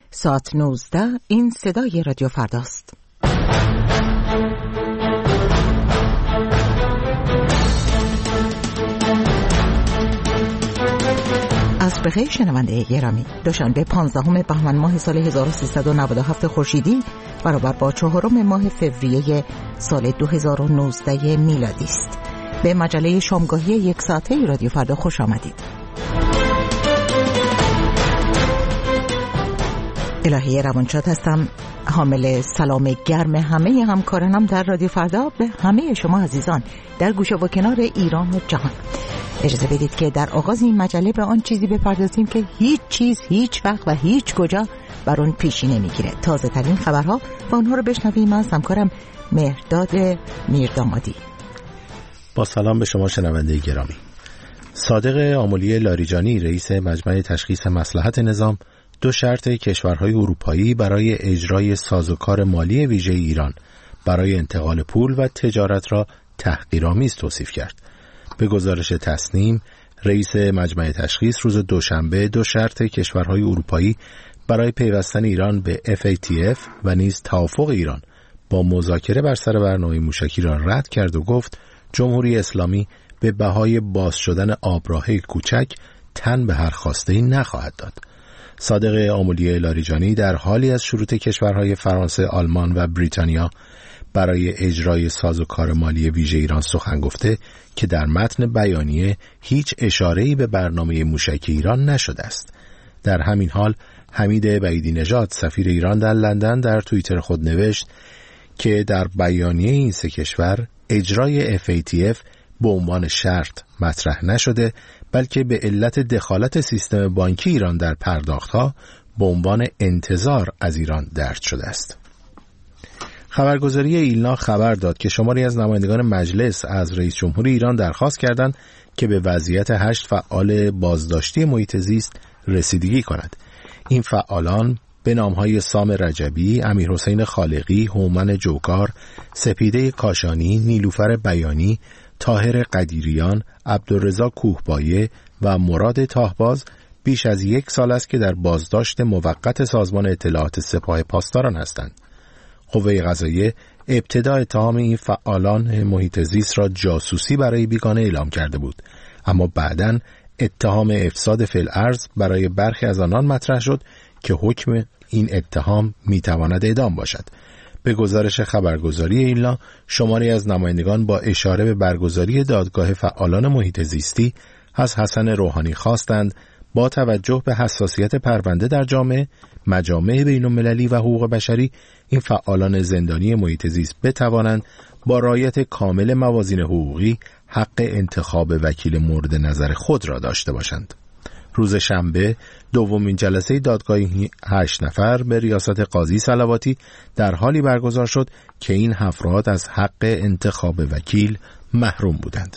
ساعت 19. این صدای رادیو فرداست. از بخیر شنونده گرامی، دوشنبه 15 بهمن ماه سال 1397 خورشیدی برابر با 4 ماه فوریه سال 2019 میلادی است. به مجله شامگاهی یک ساعته رادیو فردا خوش آمدید. الهی روانشاد هستم، حامل سلام گرم همه همکارانم در رادیو فردا به همه شما عزیزان در گوشه و کنار ایران و جهان. اجازه بدید که در آغاز این مجله به آن چیزی بپردازیم که هیچ چیز، هیچ وقت و هیچ کجا بر آن پیشی نمیگیره. تازه ترین خبرها و آنها رو بشنویم از همکارم مهرداد میردامادی. با سلام به شما شنونده گرامی. صادق آملی لاریجانی رئیس مجمع تشخیص مصلحت نظام 2 شرط کشورهای اروپایی برای اجرای سازوکار مالی ویژه ایران برای انتقال پول و تجارت را تحقیرآمیز توصیف کرد. به گزارش تصنیم، رئیس مجمع تشخیص روز دوشنبه 2 شرط کشورهای اروپایی برای پیوستن ایران به FATF و نیز توافق ایران با مذاکره بر سر برنامه موشکی را رد کرد و گفت جمهوری اسلامی به بهای باز شدن آبراهه کوچک تن به هر خواسته‌ای نخواهد داد. صادق آملی لاریجانی در حالی از شروط کشورهای فرانسه، آلمان و بریتانیا برای اجرای سازوکار مالی ویژه ایران سخن گفته که در متن بیانیه هیچ اشاره‌ای به برنامه موشکی ایران نشده است. در همین حال حمید بعیدی نژاد سفیر ایران در لندن در توییتر خود نوشت که در بیانیه این 3 کشور اجرای FATF به عنوان شرط مطرح نشده، بلکه به علت دخالت سیستم بانکی ایران در پرداخت‌ها به عنوان انتظار از ایران درج شده است. خبرگزاری ایلنا خبر داد که شماری از نمایندگان مجلس از رئیس جمهوری ایران درخواست کردند که به وضعیت 8 فعال بازداشتی محیط زیست رسیدگی کند. این فعالان به نام‌های سام رجبی، امیرحسین خالقی، هومن جوکار، سپیده کاشانی، نیلوفر بیانی، طاهر قدیریان، عبدالرضا کوهبایه و مراد تاهباز بیش از 1 سال است که در بازداشت موقت سازمان اطلاعات سپاه پاسداران هستند. قوه قضاییه ابتدا اتهام این فعالان محیط زیست را جاسوسی برای بیگانه اعلام کرده بود، اما بعداً اتهام افساد فی الارض برای برخی از آنان مطرح شد که حکم این اتهام میتواند اعدام باشد. به گزارش خبرگزاری ایلنا، شماری از نمایندگان با اشاره به برگزاری دادگاه فعالان محیط زیستی از حسن روحانی خواستند با توجه به حساسیت پرونده در جامعه، مجامع بین‌المللی و حقوق بشری این فعالان زندانی محیط زیست بتوانند با رعایت کامل موازین حقوقی حق انتخاب وکیل مورد نظر خود را داشته باشند. روز شنبه دومین جلسه دادگاه 8 نفر به ریاست قاضی صلواتی در حالی برگزار شد که این افراد از حق انتخاب وکیل محروم بودند.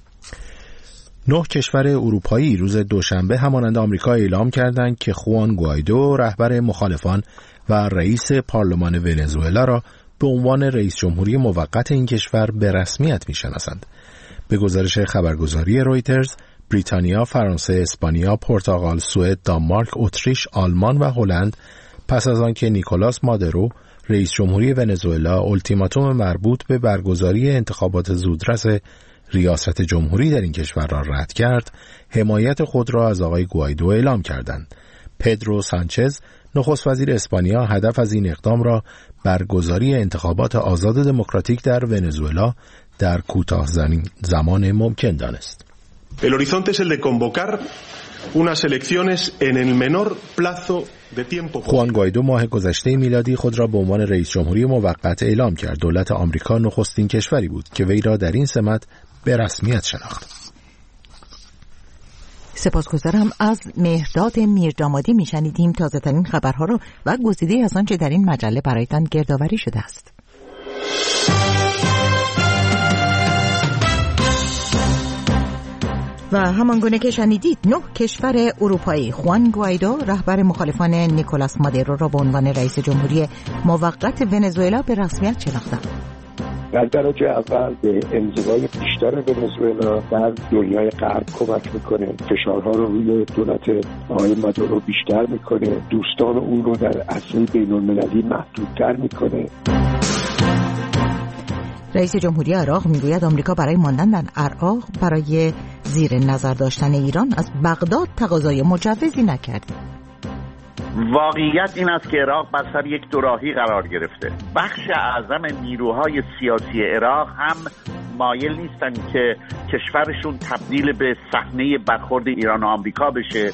9 کشور اروپایی روز دوشنبه همانند آمریکا اعلام کردند که خوان گوایدو رهبر مخالفان و رئیس پارلمان ونزوئلا را به عنوان رئیس جمهوری موقت این کشور به رسمیت می‌شناسند. به گزارش خبرگزاری رویترز، بریتانیا، فرانسه، اسپانیا، پرتغال، سوئد، دانمارک، اتریش، آلمان و هلند پس از آنکه نیکولاس مادورو رئیس جمهوری ونزوئلا اولتیماتوم مربوط به برگزاری انتخابات زودرس ریاست جمهوری در این کشور را رد کرد، حمایت خود را از آقای گوایدو اعلام کردند. پدرو سانچز نخست وزیر اسپانیا هدف از این اقدام را برگزاری انتخابات آزاد دموکراتیک در ونزوئلا در کوتاه زمان ممکن دانست. El horizonte es el de convocar unas elecciones en el menor plazo de tiempo. خوان گوایدو ماه گذشته میلادی خود را به عنوان رئیس جمهوری موقت اعلام کرد. دولت آمریکا نخستین کشوری بود که وی را در این سمت به رسمیت شناخت. سپاسگزارم. از مهرداد میردامادی میشنیدیم تازه ترین خبرها رو و گزیده از آنچه در این مجله برایتان گردآوری شده است. و همانگونه که شنیدید 9 کشور اروپایی خوان گوایدو رهبر مخالفان نیکولاس مادورو را به عنوان رئیس جمهوری موقت ونزوئلا به رسمیت شناختند. در درجه اول به انزوای بیشتر ونزوئلا در دنیای غرب کمک میکنه، فشارها رو روی دولت آقای مادورو بیشتر میکنه، دوستان اون رو در عرصه بین‌المللی محدودتر میکنه. رئیس جمهوری عراق میگوید آمریکا برای ماندن در عراق برای زیر نظر داشتن ایران از بغداد تقاضای مجوزی نکرد. واقعیت این است که عراق بر سر یک دوراهی قرار گرفته. بخش اعظم نیروهای سیاسی عراق هم مایل نیستن که کشورشون تبدیل به صحنه برخورد ایران و آمریکا بشه.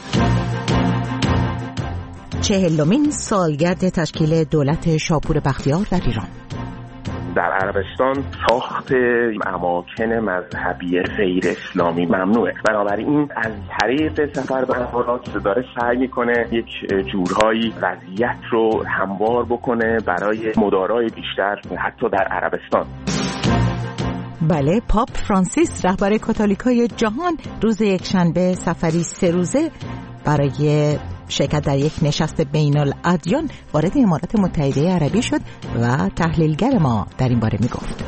40مین سالگرد تشکیل دولت شاپور بختیار در ایران. در عربستان ساخت اماکن مذهبی غیر اسلامی ممنوعه، بنابراین از طریق سفر به امارات داره سعی میکنه یک جورهایی وضعیت رو هموار بکنه برای مدارای بیشتر حتی در عربستان. بله، پاپ فرانسیس رهبر کاتولیکای جهان روز یکشنبه سفری 3 روزه برای شرکت در یک نشست بین الادیان وارد امارات متحده عربی شد و تحلیلگر ما در این باره میگفت.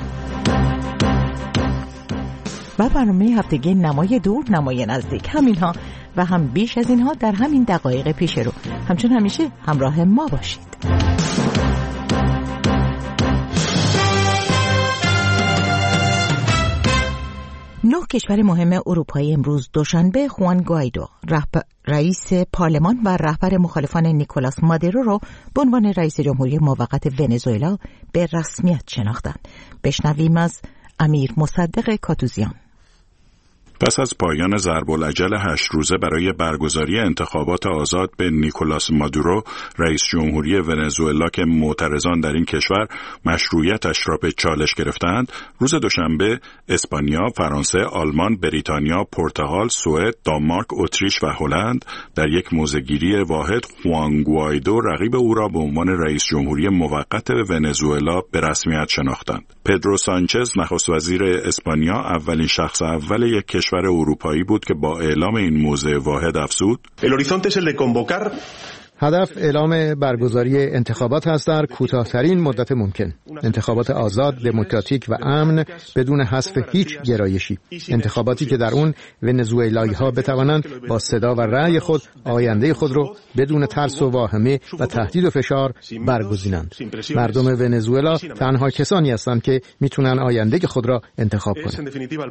و برنامه هفتگی نمای دور نمای نزدیک، همینها و هم بیش از اینها در همین دقایق پیش رو. همچون همیشه همراه ما باشید. 9 کشور مهم اروپایی امروز دوشنبه خوان گوایدو رئیس پارلمان و رهبر مخالفان نیکولاس مادورو رو به عنوان رئیس جمهوری موقت ونزوئلا به رسمیت شناختند. بشنویم از امیر مصدق کاتوزیان. پس از پایان ضرب‌الاجل 8 روزه برای برگزاری انتخابات آزاد به نیکولاس مادورو رئیس جمهوری ونزوئلا که معترضان در این کشور مشروعیتش را به چالش گرفتند، روز دوشنبه اسپانیا، فرانسه، آلمان، بریتانیا، پرتغال، سوئد، دانمارک، اتریش و هلند در یک موضع‌گیری واحد خوان گوایدو رقیب او را به عنوان رئیس جمهوری موقت ونزوئلا به رسمیت شناختند. پدرو سانچز نخست وزیر اسپانیا اولین شخص اول یک کشور اروپایی بود که با اعلام این موضع واحد افزود: هدف اعلام برگزاری انتخابات است در کوتاه‌ترین مدت ممکن. انتخابات آزاد، دموکراتیک و امن بدون حذف هیچ گرایشی. انتخاباتی که در اون ونزوئلایی‌ها بتوانند با صدا و رأی خود آینده خود رو بدون ترس و واهمه و تهدید و فشار برگزینند. مردم ونزوئلا تنها کسانی هستند که میتونن آینده خود را انتخاب کنند.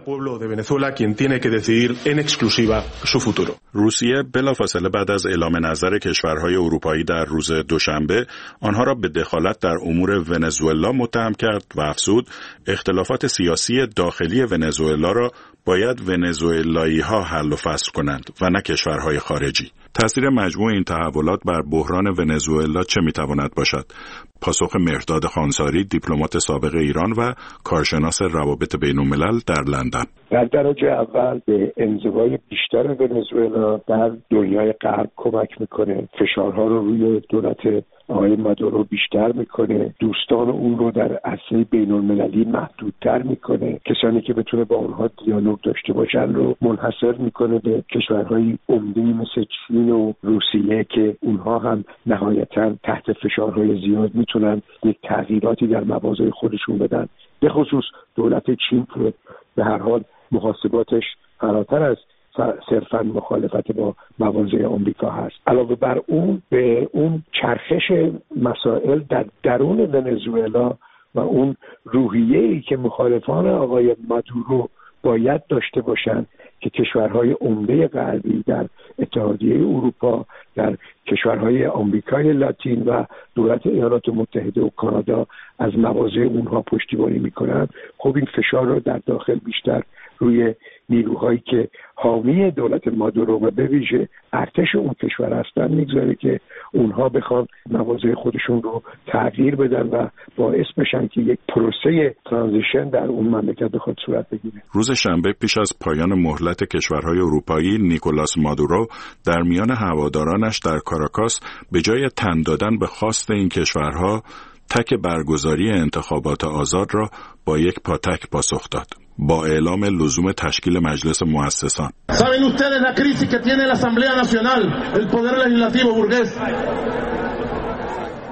روسیه بلافاصله بعد از اعلام نظر کشورهای اروپایی در روز دوشنبه آنها را به دخالت در امور ونزوئلا متهم کرد و افزود اختلافات سیاسی داخلی ونزوئلا را باید ونزوئلایی‌ها حل و فصل کنند و نه کشورهای خارجی. تأثیر مجموع این تحولات بر بحران ونزوئلا چه میتواند باشد؟ پاسخ مهرداد خانساری، دیپلمات سابق ایران و کارشناس روابط بین‌الملل در لندن. در درجه اول به انزوای بیشتر ونزوئلا در دنیای غرب کمک میکنه، فشارها رو روی دولت آقای مادورو بیشتر میکنه، دوستان اون رو در عرصه بین‌المللی محدودتر میکنه، کسانی که بتونه با اونها دیالوگ داشته باشن رو منحصر میکنه به کشورهای عمده‌ای مثل چین و روسیه که اونها هم نهایتاً تحت فشارهای زیاد میتونن یک تغییراتی در مواضع خودشون بدن. به خصوص دولت چین که به هر حال محاسباتش فراتر از صرفاً مخالفت با مواضع آمریکا هست. علاوه بر اون به اون چرخش مسائل در درون ونزوئلا و اون روحیه‌ای که مخالفان آقای مادورو باید داشته باشند که کشورهای عمده غربی در اتحادیه اروپا، در کشورهای آمریکای لاتین و دولت ایالات متحده و کانادا از مواضع اونها پشتیبانی میکنند، خب این فشار رو در داخل بیشتر روی نیروهایی که حامی دولت مادورو و به ویژه ارتش اون کشور هستن میگذاره که اونها بخوان مواضع خودشون رو تغییر بدن و باعث بشن که یک پروسه ترانزیشن در اون مملکت بخواد صورت بگیره. روز شنبه پیش از پایان مهلت کشورهای اروپایی، نیکولاس مادورو در میان هوادارانش در کاراکاس به جای تن دادن به خواست این کشورها تک برگزاری انتخابات آزاد را با یک پاتک پاسخ داد. با اعلام لزوم تشکیل مجلس مؤسسان. ¿Saben ustedes la crisis que tiene la Asamblea Nacional, el poder legislativo burgués?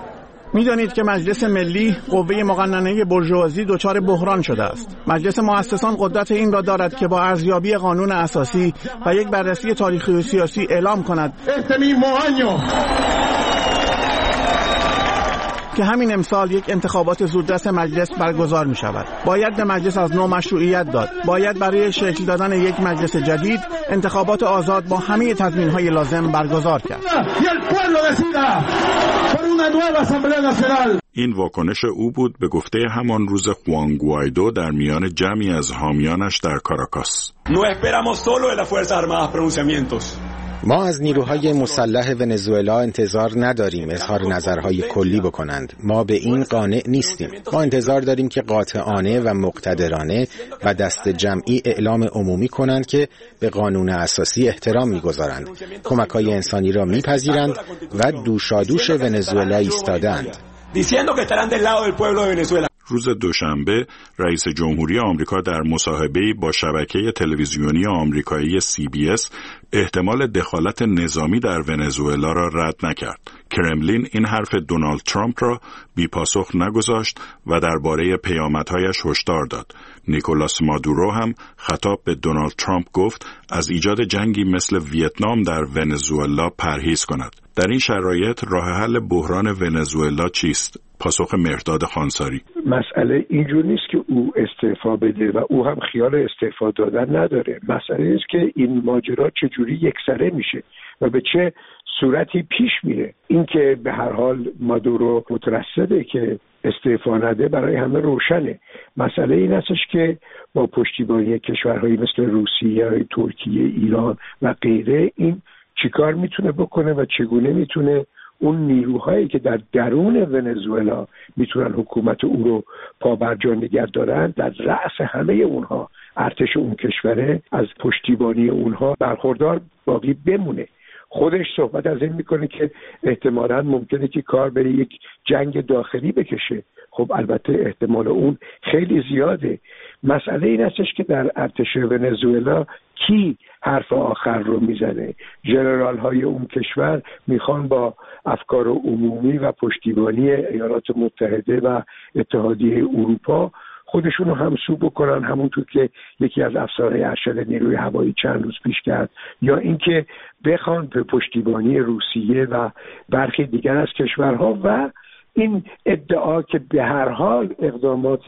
می‌دانید که مجلس ملی قوه مقننه بورژوازی دچار بحران شده است. مجلس مؤسسان قدرت این را دارد که با ارزیابی قانون اساسی و یک بررسی تاریخی و سیاسی اعلام کند که همین امسال یک انتخابات زودرس مجلس برگزار می شود. باید به مجلس از نو مشروعیت داد. باید برای شکل دادن یک مجلس جدید انتخابات آزاد با همه تضمین‌های لازم برگزار کرد. این واکنش او بود به گفته همان روز خوان گوایدو در میان جمعی از حامیانش در کاراکاس. ما از نیروهای مسلح ونزوئلا انتظار نداریم اظهار نظرهای کلی بکنند. ما به این قانع نیستیم. ما انتظار داریم که قاطعانه و مقتدرانه و دست جمعی اعلام عمومی کنند که به قانون اساسی احترام می‌گذارند، کمک‌های انسانی را می‌پذیرند و دوشادوش ونزوئلا ایستادند. روز دوشنبه رئیس جمهوری آمریکا در مصاحبه‌ای با شبکه تلویزیونی آمریکایی CBS احتمال دخالت نظامی در ونزوئلا را رد نکرد. کرملین این حرف دونالد ترامپ را بی‌پاسخ نگذاشت و درباره پیامدهایش هشدار داد. نیکولاس مادورو هم خطاب به دونالد ترامپ گفت از ایجاد جنگی مثل ویتنام در ونزوئلا پرهیز کند. در این شرایط راه حل بحران ونزوئلا چیست؟ پاسخ مهرداد خانساری: مسئله اینجور نیست که او استعفا بده و او هم خیال استعفا دادن نداره. مسئله است که این ماجرا چجوری یکسره میشه و به چه صورتی پیش میره. این که به هر حال مادورو مترصده که استعفا نده برای همه روشنه. مسئله این هستش که با پشتیبانی کشورهایی مثل روسیه، ترکیه، ایران و غیره این چیکار میتونه بکنه و چگونه میتونه اون نیروهایی که در درون ونزوئلا میتونن حکومت او رو پابرجا نگه دارن، در رأس همه اونها ارتش اون کشوره، از پشتیبانی اونها برخوردار باقی بمونه. خودش صحبت از این میکنه که احتمالاً ممکنه که کار به یک جنگ داخلی بکشه. خب البته احتمال اون خیلی زیاده. مسئله این هستش که در ارتش ونزوئلا کی حرف آخر رو میزنه. ژنرال های اون کشور میخوان با افکار عمومی و پشتیبانی ایالات متحده و اتحادیه اروپا خودشون رو همسو بکنن، همونطور که یکی از افسرهای ارشد نیروی هوایی چند روز پیش کرد، یا اینکه بخوان به پشتیبانی روسیه و برخی دیگر از کشورها و این ادعا که به هر حال اقدامات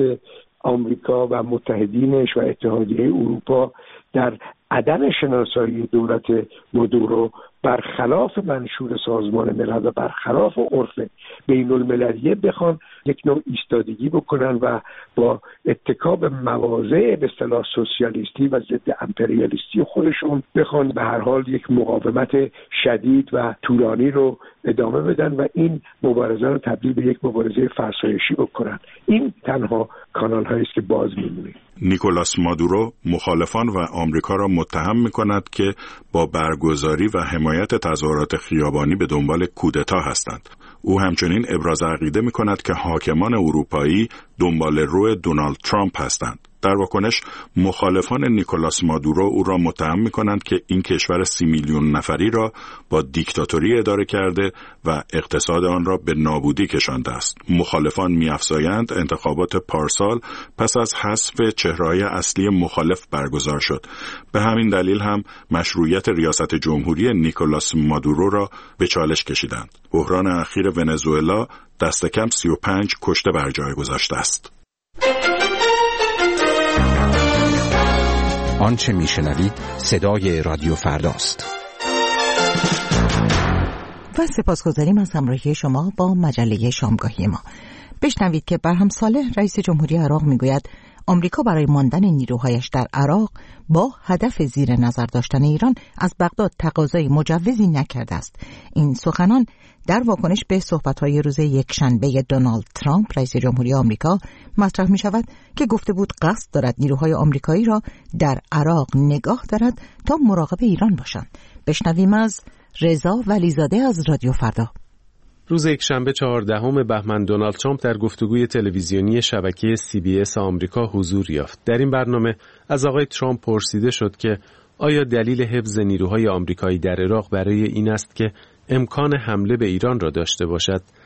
آمریکا و متحدینش و اتحادیه اروپا در عدم شناسایی دولت مادورو برخلاف منشور سازمان ملل و برخلاف عرف بین المللیه بخوان یک نوع ایستادگی بکنن و با اتکاب مواضع به اصطلاح سوسیالیستی و ضد امپریالیستی خودشون بخوان به هر حال یک مقاومت شدید و طولانی رو ادامه بدن و این مبارزه رو تبدیل به یک مبارزه فرسایشی بکنن. این تنها کانال هایی است که باز میمونه. نیکولاس مادورو مخالفان و آمریکا را متهم می‌کند که با برگزاری و حمایت تظاهرات خیابانی به دنبال کودتا هستند. او همچنین ابراز عقیده می‌کند که حاکمان اروپایی دنبال رو دونالد ترامپ هستند. در واکنش مخالفان نیکولاس مادورو او را متهم می‌کنند که این کشور 30 میلیون نفری را با دیکتاتوری اداره کرده و اقتصاد آن را به نابودی کشانده است. مخالفان می‌افزایند انتخابات پارسال پس از حذف چهره‌های اصلی مخالف برگزار شد. به همین دلیل هم مشروعیت ریاست جمهوری نیکولاس مادورو را به چالش کشیدند. بحران اخیر ونزوئلا دست کم 35 کشته بر جای گذاشته است. آنچه میشنوید صدای رادیو فرداست. و سپاسگزاریم از همراهی شما با مجله شامگاهی ما. بشنوید که برهم صالح رئیس جمهوری عراق میگوید آمریکا برای ماندن نیروهایش در عراق با هدف زیر نظر داشتن ایران از بغداد تقاضای مجوزی نکرده است. این سخنان در واکنش به صحبت‌های روز یکشنبه دونالد ترامپ رئیس جمهوری آمریکا مطرح می‌شود که گفته بود قصد دارد نیروهای آمریکایی را در عراق نگاه دارد تا مراقب ایران باشند. بشنویم از رضا ولیزاده از رادیو فردا. روز یکشنبه 14 بهمن دونالد ترامپ در گفتگوی تلویزیونی شبکه CBS آمریکا حضور یافت. در این برنامه از آقای ترامپ پرسیده شد که آیا دلیل حفظ نیروهای آمریکایی در عراق برای این است که امکان حمله به ایران را داشته باشد؟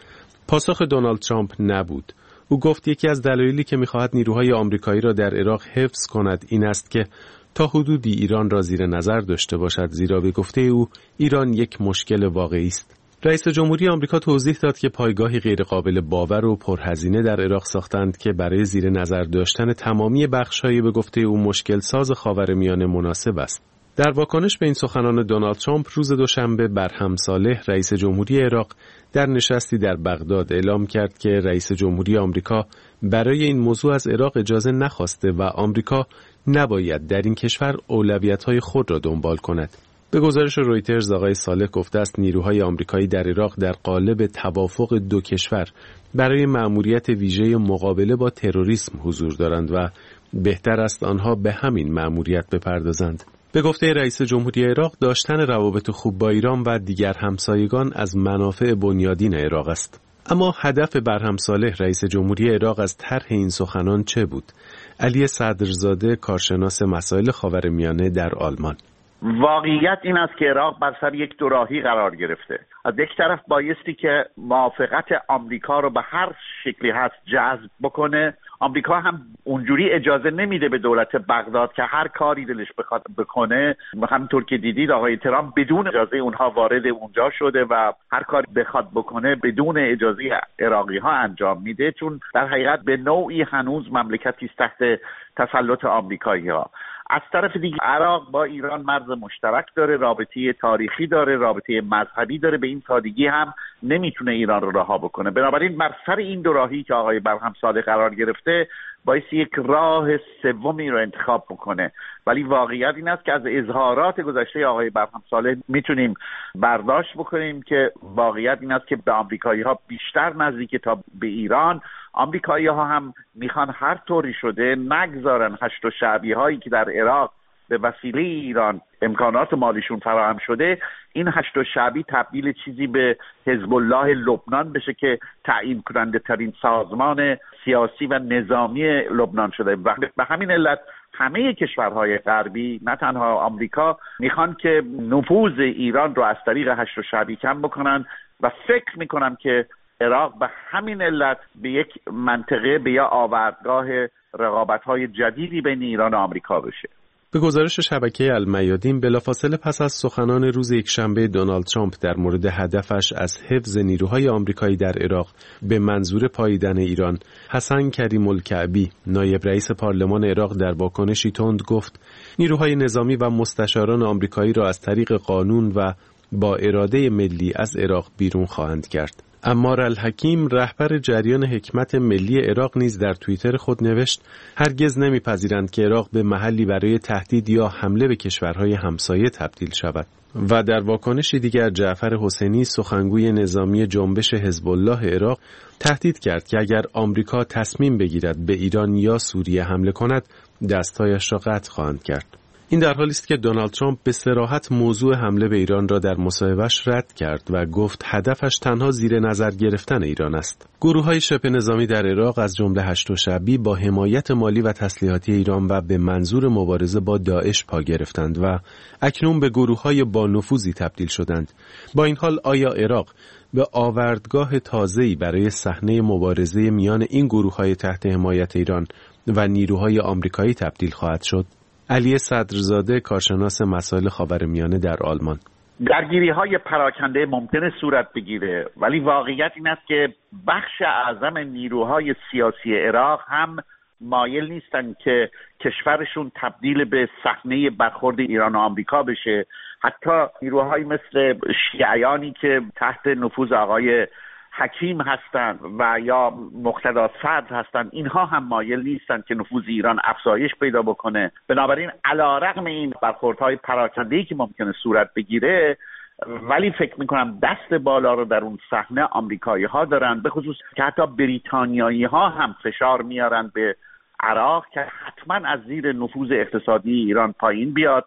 پاسخ دونالد ترامپ نبود. او گفت یکی از دلایلی که می‌خواهد نیروهای آمریکایی را در عراق حفظ کند این است که تا حدودی ایران را زیر نظر داشته باشد، زیرا به گفته او ایران یک مشکل واقعی است. رئیس جمهوری آمریکا توضیح داد که پایگاهی غیرقابل باور و پرهزینه در عراق ساختند که برای زیر نظر داشتن تمامی بخش‌های به گفته او مشکل ساز خاورمیانه مناسب است. در واکنش به این سخنان دونالد ترامپ روز دوشنبه برهم صالح رئیس جمهوری عراق در نشستی در بغداد اعلام کرد که رئیس جمهوری آمریکا برای این موضوع از عراق اجازه نخواسته و آمریکا نباید در این کشور اولویت‌های خود را دنبال کند. به گزارش رویترز آقای صالح گفته است نیروهای آمریکایی در عراق در قالب توافق دو کشور برای مأموریت ویژه مقابله با تروریسم حضور دارند و بهتر است آنها به همین مأموریت بپردازند. به گفته رئیس جمهوری عراق داشتن روابط خوب با ایران و دیگر همسایگان از منافع بنیادین عراق است. اما هدف برهم صالح رئیس جمهوری عراق از طرح این سخنان چه بود؟ علی صدرزاده کارشناس مسائل خاورمیانه در آلمان: واقعیت این است که عراق بر سر یک دوراهی قرار گرفته. از یک طرف بایستی که موافقت آمریکا رو به هر شکلی هست جذب بکنه. آمریکا هم اونجوری اجازه نمیده به دولت بغداد که هر کاری دلش بخواد بکنه. همونطور که دیدید آقای ترامپ بدون اجازه اونها وارد اونجا شده و هر کاری بخواد بکنه بدون اجازه عراقی ها انجام میده، چون در حقیقت به نوعی هنوز مملکتی است تحت تسلط آمریکایی ها. از طرف دیگه عراق با ایران مرز مشترک داره، رابطه تاریخی داره، رابطه مذهبی داره، به این سادگی هم نمیتونه ایران رو رها بکنه. بنابراین بر سر این دو راهی که آقای برهم صالح قرار گرفته باعث یک راه سومی رو انتخاب بکنه. ولی واقعیت این است که از اظهارات گذشته آقای برهم صالح میتونیم برداشت بکنیم که واقعیت این است که به آمریکایی ها بیشتر نزدیک تا به ایران. آمریکایی ها هم میخوان هر طوری شده نگذارن هشت و شعبی هایی که در عراق به وسیله ایران امکانات مالیشون فراهم شده، این هشت و شعبی تبدیل چیزی به حزب الله لبنان بشه که تعیین کننده ترین سازمان سیاسی و نظامی لبنان شده. به همین علت همه کشورهای غربی نه تنها آمریکا میخوان که نفوذ ایران رو از طریق هشت و شعبی کم بکنن و فکر میکنم که عراق به همین علت به یک منطقه به یا آوردگاه رقابت‌های جدیدی بین ایران و آمریکا بشه. به گزارش شبکه المیادین بلافاصله پس از سخنان روز یکشنبه دونالد ترامپ در مورد هدفش از حفظ نیروهای آمریکایی در عراق به منظور پاییدن ایران، حسن کریم الکعبی نایب رئیس پارلمان عراق در واکنشی تند گفت نیروهای نظامی و مستشاران آمریکایی را از طریق قانون و با اراده ملی از عراق بیرون خواهند کرد. عمار الحکیم رهبر جریان حکمت ملی عراق نیز در توییتر خود نوشت هرگز نمیپذیرند که عراق به محلی برای تهدید یا حمله به کشورهای همسایه تبدیل شود. و در واکنشی دیگر جعفر حسینی سخنگوی نظامی جنبش حزب الله عراق تهدید کرد که اگر آمریکا تصمیم بگیرد به ایران یا سوریه حمله کند دستایش را قطع خواهند کرد. این در حالی است که دونالد ترامپ به صراحت موضوع حمله به ایران را در مصاحبه‌اش رد کرد و گفت هدفش تنها زیر نظر گرفتن ایران است. گروه‌های شبه نظامی در عراق از جمله هشت و شعبی با حمایت مالی و تسلیحاتی ایران و به منظور مبارزه با داعش پا گرفتند و اکنون به گروه‌های با نفوذی تبدیل شدند. با این حال آیا عراق به آوردگاه تازه‌ای برای صحنه مبارزه میان این گروه‌های تحت حمایت ایران و نیروهای آمریکایی تبدیل خواهد شد؟ علی صدرزاده کارشناس مسائل خاورمیانه در آلمان: درگیری‌های پراکنده ممکنه صورت بگیره، ولی واقعیت این است که بخش اعظم نیروهای سیاسی عراق هم مایل نیستن که کشورشون تبدیل به صحنه برخورد ایران و آمریکا بشه. حتی نیروهایی مثل شیعیانی که تحت نفوذ آقای حکیم هستند و یا مقتدا صدر هستند، اینها هم مایل نیستند که نفوذ ایران افزایش پیدا بکنه. بنابراین علیرغم این برخوردهای پراکنده‌ای که ممکنه صورت بگیره، ولی فکر میکنم دست بالا رو در اون صحنه آمریکایی ها دارن، به خصوص که حتی بریتانیایی ها هم فشار میارن به عراق که حتما از زیر نفوذ اقتصادی ایران پایین بیاد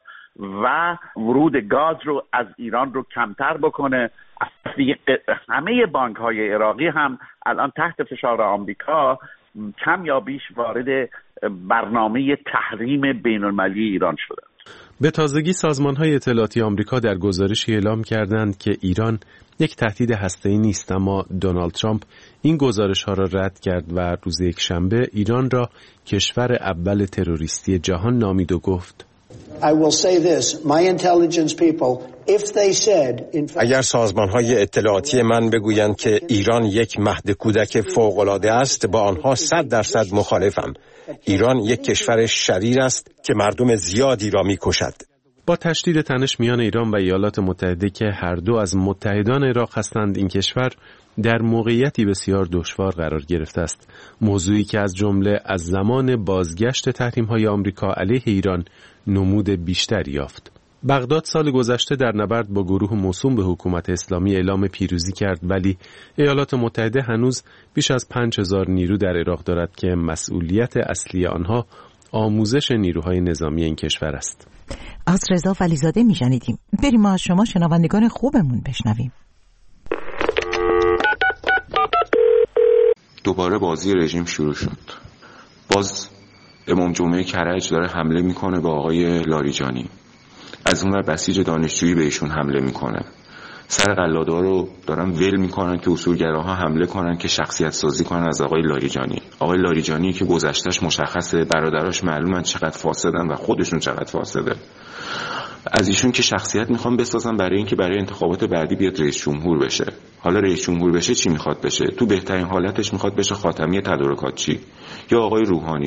و ورود گاز رو از ایران رو کمتر بکنه. همه بانک های عراقی هم الان تحت فشار آمریکا کم یا بیش وارد برنامه تحریم بین المللی ایران شده. به تازگی سازمان‌های اطلاعاتی آمریکا در گزارشی اعلام کردند که ایران یک تهدید هسته‌ای نیست، اما دونالد ترامپ این گزارش‌ها را رد کرد و روز یکشنبه ایران را کشور اول تروریستی جهان نامید و گفت اگر سازمان‌های اطلاعاتی من بگویند که ایران یک مهد کودک فوق‌العاده است، با آنها 100% مخالفم. ایران یک کشور شریر است که مردم زیادی را می‌کشد. با تشدید تنش میان ایران و ایالات متحده که هر دو از متحدان عراق هستند، این کشور در موقعیتی بسیار دشوار قرار گرفته است، موضوعی که از جمله از زمان بازگشت تحریم‌های آمریکا علیه ایران نمود بیشتری یافت. بغداد سال گذشته در نبرد با گروه موسوم به حکومت اسلامی اعلام پیروزی کرد، ولی ایالات متحده هنوز بیش از 5000 نیرو در عراق دارد که مسئولیت اصلی آنها آموزش نیروهای نظامی این کشور است. از رضا ولیزاده می‌شنیدیم. بریم از شما شنوندگان خوبمون بشنویم. دوباره بازی رژیم شروع شد. باز امام جمعه کرج داره حمله میکنه به آقای لاریجانی. از اون ور بسیج دانشجویی بهشون حمله میکنه. سر قلاده رو دارن ول میکنن که اصولگراها حمله کنن که شخصیت سازی کنن از آقای لاریجانی. آقای لاریجانی که گذشتهش مشخصه، برادراش معلومن چقدر فاسدن و خودشون چقدر فاسده. از ایشون که شخصیت میخوام بسازن برای اینکه برای انتخابات بعدی بیاد رئیس جمهور بشه. حالا رئیس جمهور بشه چی میخواد بشه؟ تو بهترین حالتش میخواد بشه خاتمی تدارکاتچی. یا آقای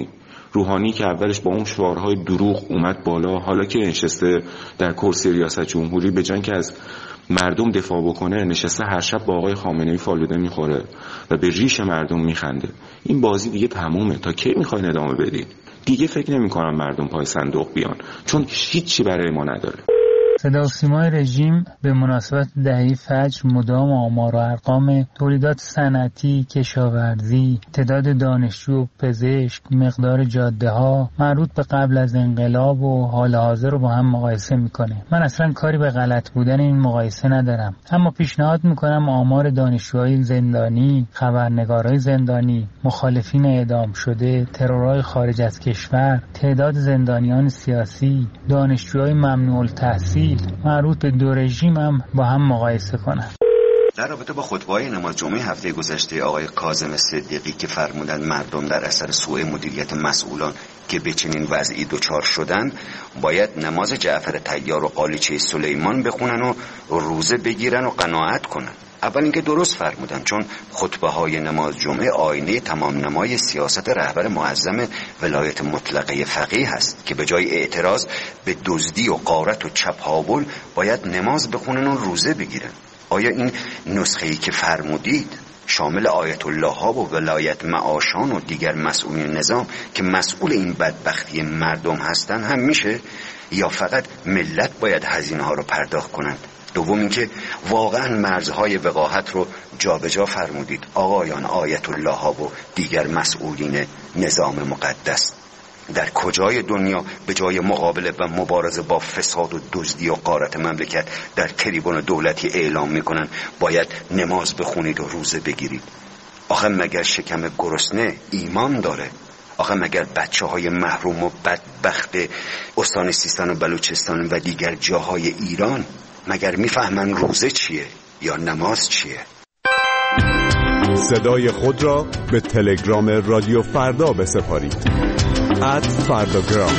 روحانی که اولش با اون شعارهای دروغ اومد بالا، حالا که نشسته در کرسی ریاست جمهوری، به جای که از مردم دفاع بکنه نشسته هر شب با آقای خامنه‌ای فالوده میخوره و به ریش مردم میخنده. این بازی دیگه تمومه. تا کی میخواین ادامه بدین؟ دیگه فکر نمی‌کنم مردم پای صندوق بیان، چون هیچی برای ما نداره. صدا و سیمای رژیم به مناسبت دهه فجر مدام آمار و ارقام تولیدات صنعتی، کشاورزی، تعداد دانشجو و پزشک، مقدار جاده‌ها مربوط به قبل از انقلاب و حال حاضر رو با هم مقایسه میکنه. من اصلا کاری به غلط بودن این مقایسه ندارم، اما پیشنهاد میکنم آمار دانشجوهای زندانی، خبرنگارای زندانی، مخالفین اعدام شده، ترورهای خارج از کشور، تعداد زندانیان سیاسی، دانشجوهای ممنوع التحصیل مربوط به دو رژیم هم با هم مقایسه کنن. در رابطه با خطبه‌های نماز جمعه هفته گذشته آقای کاظم صدیقی که فرمودند مردم در اثر سوء مدیریت مسئولان که به چنین وضعی دچار شدن باید نماز جعفر طیار و قالیچه سلیمان بخونن و روزه بگیرن و قناعت کنن. اول اینکه درست فرمودن، چون خطبه‌های نماز جمعه آینه تمام نمای سیاست رهبر معظم ولایت مطلقه فقیه هست که به جای اعتراض به دزدی و غارت و چپاول باید نماز بخونن و روزه بگیرن. آیا این نسخه‌ای که فرمودید شامل آیت الله ها و ولایت معاشان و دیگر مسئولین نظام که مسئول این بدبختی مردم هستن هم میشه، یا فقط ملت باید هزینه ها رو پرداخت کنند؟ دوم اینکه واقعا مرزهای وقاحت رو جابجا فرمودید آقایان آیت الله ها و دیگر مسئولین نظام مقدس. در کجای دنیا به جای مقابله و مبارزه با فساد و دزدی و غارت مملکت در تریبون دولتی اعلام میکنن باید نماز بخونید و روزه بگیرید؟ آخه مگر شکم گرسنه ایمان داره؟ آخه مگر بچه‌های محروم و بدبخت استان سیستان و بلوچستان و دیگر جاهای ایران مگر میفهمن روزه چیه یا نماز چیه؟ صدای خود را به تلگرام رادیو فردا بسپارید. @فرداگرام.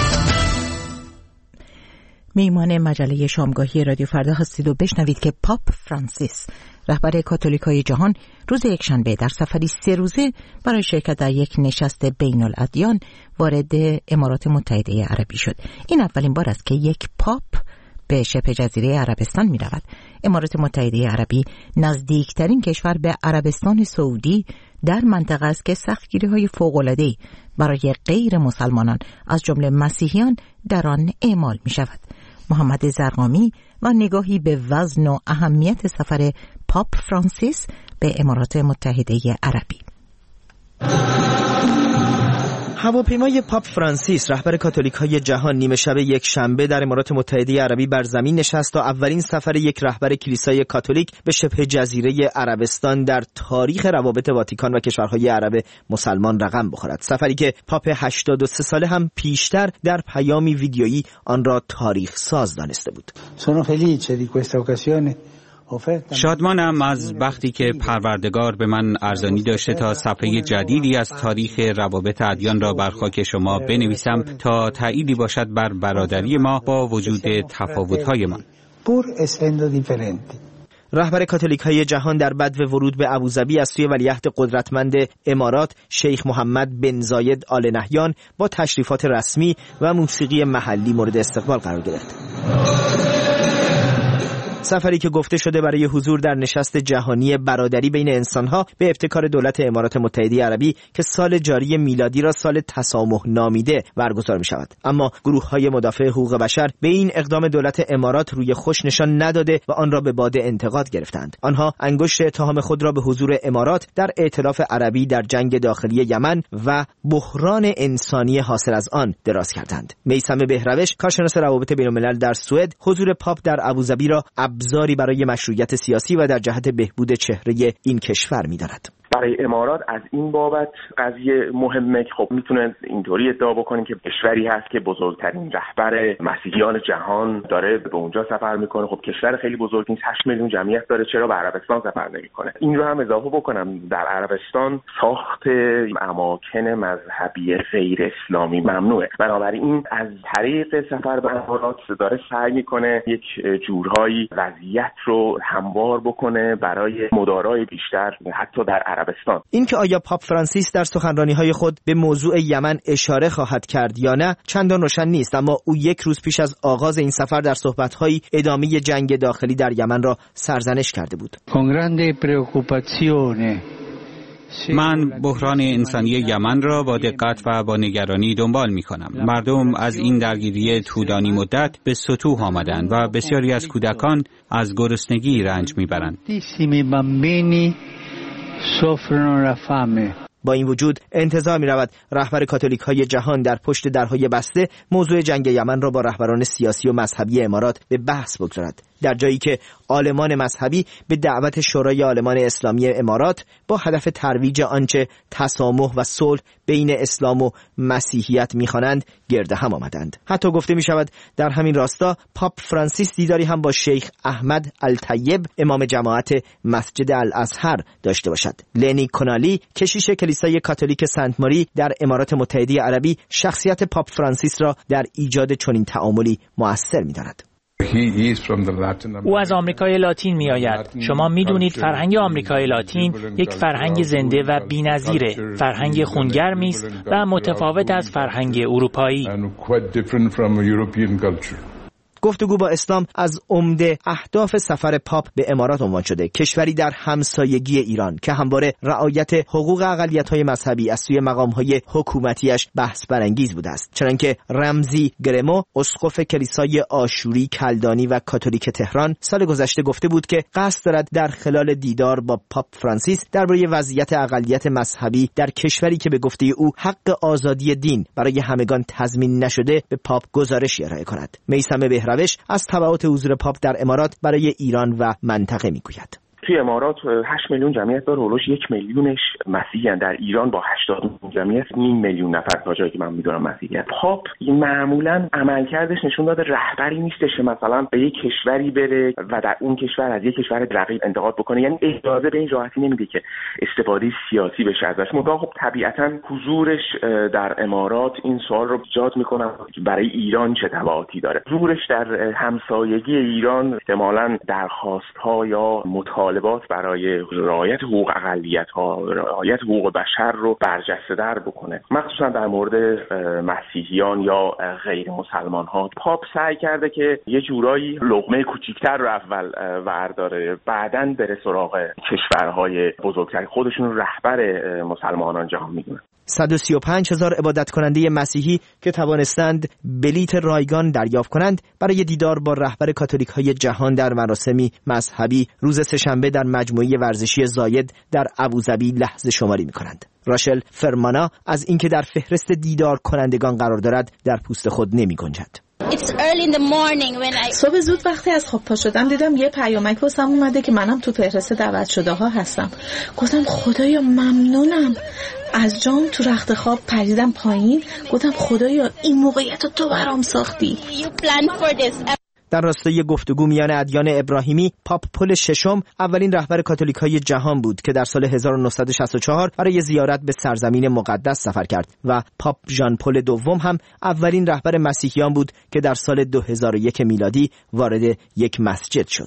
میهمان مجله شامگاهی رادیو فردا هستید و بشنوید که پاپ فرانسیس رهبر کاتولیکای جهان روز یکشنبه در سفری 3 روزه برای شرکت در یک نشست بین الادیان وارد امارات متحده عربی شد. این اولین بار است که یک پاپ به شبه جزیره عربستان می رود. امارات متحده عربی نزدیکترین کشور به عربستان سعودی در منطقه است که سختگیری‌های فوق‌العاده‌ای برای غیر مسلمانان از جمله مسیحیان در آن اعمال می شود. محمد زرقامی و نگاهی به وزن و اهمیت سفر پاپ فرانسیس به امارات متحده عربی. هواپیمای پاپ فرانسیس رهبر کاتولیک‌های جهان نیمه شب یک شنبه در امارات متحده عربی بر زمین نشست تا اولین سفر یک رهبر کلیسای کاتولیک به شبه جزیره عربستان در تاریخ روابط واتیکان و کشورهای عرب مسلمان رقم بخورد. سفری که پاپ 83 ساله هم پیشتر در پیامی ویدیویی آن را تاریخ ساز دانسته بود. شادمانم از بختی که پروردگار به من ارزانی داشته تا صفحه جدیدی از تاریخ روابط ادیان را بر خاک شما بنویسم تا تأییدی باشد بر برادری ما با وجود تفاوت‌هایمان. رهبر کاتولیک‌های جهان در بدو ورود به ابوظبی از سوی ولیعهد قدرتمند امارات شیخ محمد بن زاید آل نهیان با تشریفات رسمی و موسیقی محلی مورد استقبال قرار گرفت. سفری که گفته شده برای حضور در نشست جهانی برادری بین انسانها به ابتکار دولت امارات متحده عربی که سال جاری میلادی را سال تسامح نامیده برگزار می شود. اما گروه‌های مدافع حقوق بشر به این اقدام دولت امارات روی خوش نشان نداده و آن را به باد انتقاد گرفتند. آنها انگشت اتهام خود را به حضور امارات در ائتلاف عربی در جنگ داخلی یمن و بحران انسانی حاصل از آن دراز کردند. میثم بهروش، کارشناس روابط بین‌الملل در سوئد، حضور پاپ در ابوظبی را ابزاری برای مشروعیت سیاسی و در جهت بهبود چهره این کشور می‌داند. برای امارات از این بابت قضیه مهمه که خب میتونه اینطوری ادعا بکنه که کشوری هست که بزرگترین رهبر مسیحیان جهان داره به اونجا سفر میکنه. خب کشور خیلی بزرگی نیست، 8 میلیون جمعیت داره، چرا به عربستان سفر نمیکنه؟ این رو هم اضافه بکنم، در عربستان ساخت اماکن مذهبی غیر اسلامی ممنوعه، بنابراین از طریق سفر به امارات داره سعی میکنه یک جورهایی وضعیت رو هموار بکنه برای مدارای بیشتر حتی در عربستان. این که آیا پاپ فرانسیس در سخنرانی‌های خود به موضوع یمن اشاره خواهد کرد یا نه چندان روشن نیست، اما او یک روز پیش از آغاز این سفر در صحبت‌های ادامه جنگ داخلی در یمن را سرزنش کرده بود. من بحران انسانی یمن را با دقت و با نگرانی دنبال می‌کنم. مردم از این درگیری طولانی مدت به سطوح آمدند و بسیاری از کودکان از گرسنگی رنج می‌برند. با این وجود انتظار می رود رهبر کاتولیک های جهان در پشت درهای بسته موضوع جنگ یمن را با رهبران سیاسی و مذهبی امارات به بحث بگذارد، در جایی که عالمان مذهبی به دعوت شورای عالمان اسلامی امارات با هدف ترویج آنچه تسامح و صلح بین اسلام و مسیحیت می‌خوانند گرد هم آمدند. حتی گفته می شود در همین راستا پاپ فرانسیس دیداری هم با شیخ احمد الطیب امام جماعت مسجد الازهر داشته باشد. لنی کنالی کشیش کلیسای کاتولیک سنت ماری در امارات متحده عربی شخصیت پاپ فرانسیس را در ایجاد چنین تعاملی مؤثر می‌داند. او از آمریکای لاتین می آید. شما می دونید فرهنگ آمریکای لاتین یک فرهنگ زنده و بی‌نظیره. فرهنگ خونگرمی است و متفاوت از فرهنگ اروپایی. گفتگو با اسلام از عمده اهداف سفر پاپ به امارات عنوان شده، کشوری در همسایگی ایران که همواره رعایت حقوق اقلیت‌های مذهبی از سوی مقام‌های حکومتیش بحث برانگیز بوده است. چنانکه رمزی گرمو، اسقف کلیسای آشوری، کلدانی و کاتولیک تهران سال گذشته گفته بود که قصد دارد در خلال دیدار با پاپ فرانسیس درباره وضعیت اقلیت مذهبی در کشوری که به گفته او حق آزادی دین برای همگان تضمین نشده به پاپ گزارشی ارائه کند. میثم بهروش از تبعات حضور پاپ در امارات برای ایران و منطقه میگوید. توی امارات 8 میلیون جمعیت داره، اولش 1 میلیونش مسیحیان. در ایران با 80 میلیون جمعیت 0.5 میلیون نفر تا جایی که من میدونم مسیحیان. پاپ معمولا عملکردش نشون داده رهبری نیستش که مثلا به یک کشوری بره و در اون کشور از یک کشور رقیب انتقاد بکنه، یعنی اجازه به این راحتی نمیده که استفاده سیاسی بشه ازش. منتها خب طبیعتا حضورش در امارات این سوال رو ایجاد میکنه برای ایران چه تبعاتی داره. حضورش در همسایگی ایران احتمالاً درخواست‌ها یا مطالبات برای رعایت حقوق اقلیت‌ها، رعایت حقوق بشر رو برجسته‌تر بکنه، مخصوصا در مورد مسیحیان یا غیر مسلمان‌ها. پاپ سعی کرده که یه جورایی لقمه کوچیک‌تر رو اول ورداره، بعداً بره سراغ کشورهای بزرگتر خودشون رهبر مسلمانان جهان میدونن. 135,000 عبادت کننده مسیحی که توانستند بلیت رایگان دریافت کنند برای دیدار با رهبر کاتولیک های جهان در مراسمی مذهبی روز سه‌شنبه در مجموعه ورزشی زاید در ابوظبی لحظه شماری می کنند. راشل فرمانا از اینکه در فهرست دیدار کنندگان قرار دارد در پوست خود نمی گنجد. صبح زود وقتی از خواب پا شدم دیدم یه پیامک واسم اومده که منم تو فهرست دعوت شده ها هستم. گفتم خدایا ممنونم. از جام تو رخت خواب پریدم پایین. گفتم خدایا این موقعیت رو تو برام ساختی. در راستای گفتگو میان ادیان ابراهیمی، پاپ پل ششم اولین رهبر کاتولیک‌های جهان بود که در سال 1964 برای زیارت به سرزمین مقدس سفر کرد و پاپ ژان پل دوم هم اولین رهبر مسیحیان بود که در سال 2001 میلادی وارد یک مسجد شد.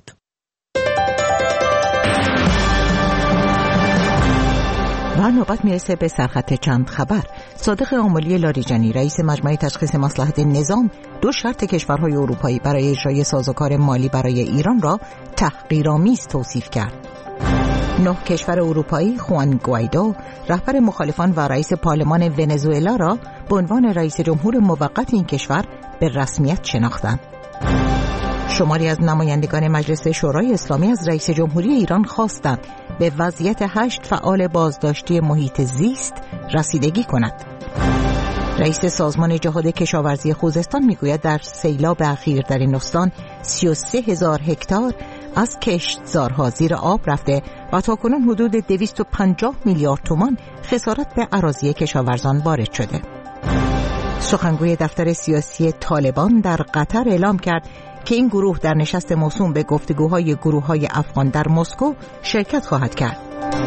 و نوبت میرسه به سرخط چند خبر. صادق آملی لاریجانی رئیس مجمع تشخیص مصلحت نظام 2 شرط کشورهای اروپایی برای اجرای سازوکار مالی برای ایران را تحقیرآمیز توصیف کرد. 9 کشور اروپایی خوان گوایدو رهبر مخالفان و رئیس پارلمان ونزوئلا را به عنوان رئیس جمهور موقت این کشور به رسمیت شناختند. شماری از نمایندگان مجلس شورای اسلامی از رئیس جمهوری ایران خواستند به وضعیت 8 فعال بازداشتی محیط زیست رسیدگی کند. رئیس سازمان جهاد کشاورزی خوزستان میگوید در سیلاب اخیر در این استان 33,000 هکتار از کشتزارها زیر آب رفته و تاکنون حدود 250 میلیارد تومان خسارت به اراضی کشاورزان وارد شده. سخنگوی دفتر سیاسی طالبان در قطر اعلام کرد که این گروه در نشست موسوم به گفتگوهای گروه‌های افغان در مسکو شرکت خواهد کرد.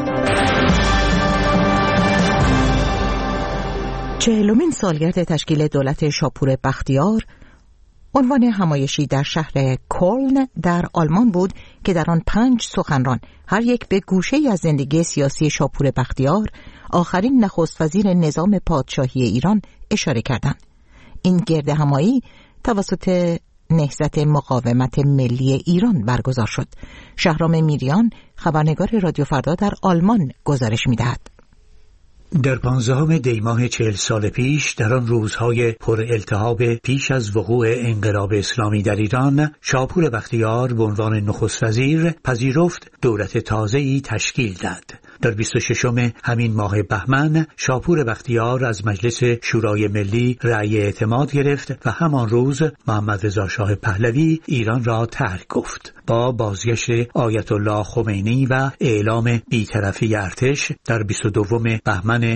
40مین سالگرد تشکیل دولت شاپور بختیار عنوان همایشی در شهر کلن در آلمان بود که در آن 5 سخنران هر یک به گوشه‌ای از زندگی سیاسی شاپور بختیار، آخرین نخست وزیر نظام پادشاهی ایران، اشاره کردند. این گرد همایی توسط نهضت مقاومت ملی ایران برگزار شد. شهرام میریان، خبرنگار رادیو فردا در آلمان، گزارش می‌دهد. در 15 دی ماه 40 سال پیش، در آن روزهای پر التهاب پیش از وقوع انقلاب اسلامی در ایران، شاپور بختیار به عنوان نخست وزیر پذیرفت دولت تازه‌ای تشکیل داد. در 26 همین ماه بهمن، شاپور بختیار از مجلس شورای ملی رأی اعتماد گرفت و همان روز محمد رضا شاه پهلوی ایران را ترک گفت. با بازگشت آیت الله خمینی و اعلام بی‌طرفی ارتش در 22 بهمن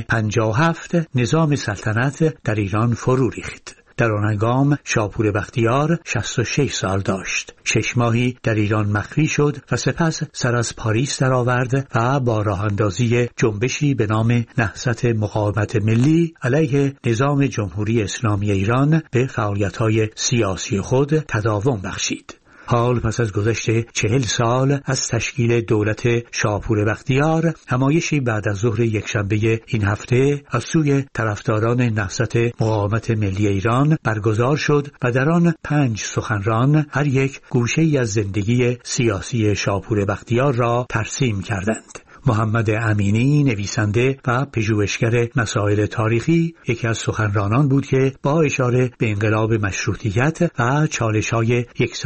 57 نظام سلطنت در ایران فرو ریخت. در آن هنگام شاپور بختیار 66 سال داشت. 6 ماهی در ایران مخفی شد و سپس سر از پاریس درآورد و با راه اندازی جنبشی به نام نهضت مقاومت ملی علیه نظام جمهوری اسلامی ایران به فعالیت‌های سیاسی خود تداوم بخشید. حال پس از گذشت 40 سال از تشکیل دولت شاپور بختیار، همایشی بعد از ظهر یکشنبه این هفته از سوی طرفداران نهضت مقاومت ملی ایران برگزار شد و در آن 5 سخنران هر یک گوشه‌ای از زندگی سیاسی شاپور بختیار را ترسیم کردند. محمد امینی، نویسنده و پژوهشگر مسائل تاریخی، یکی از سخنرانان بود که با اشاره به انقلاب مشروطیت و چالش‌های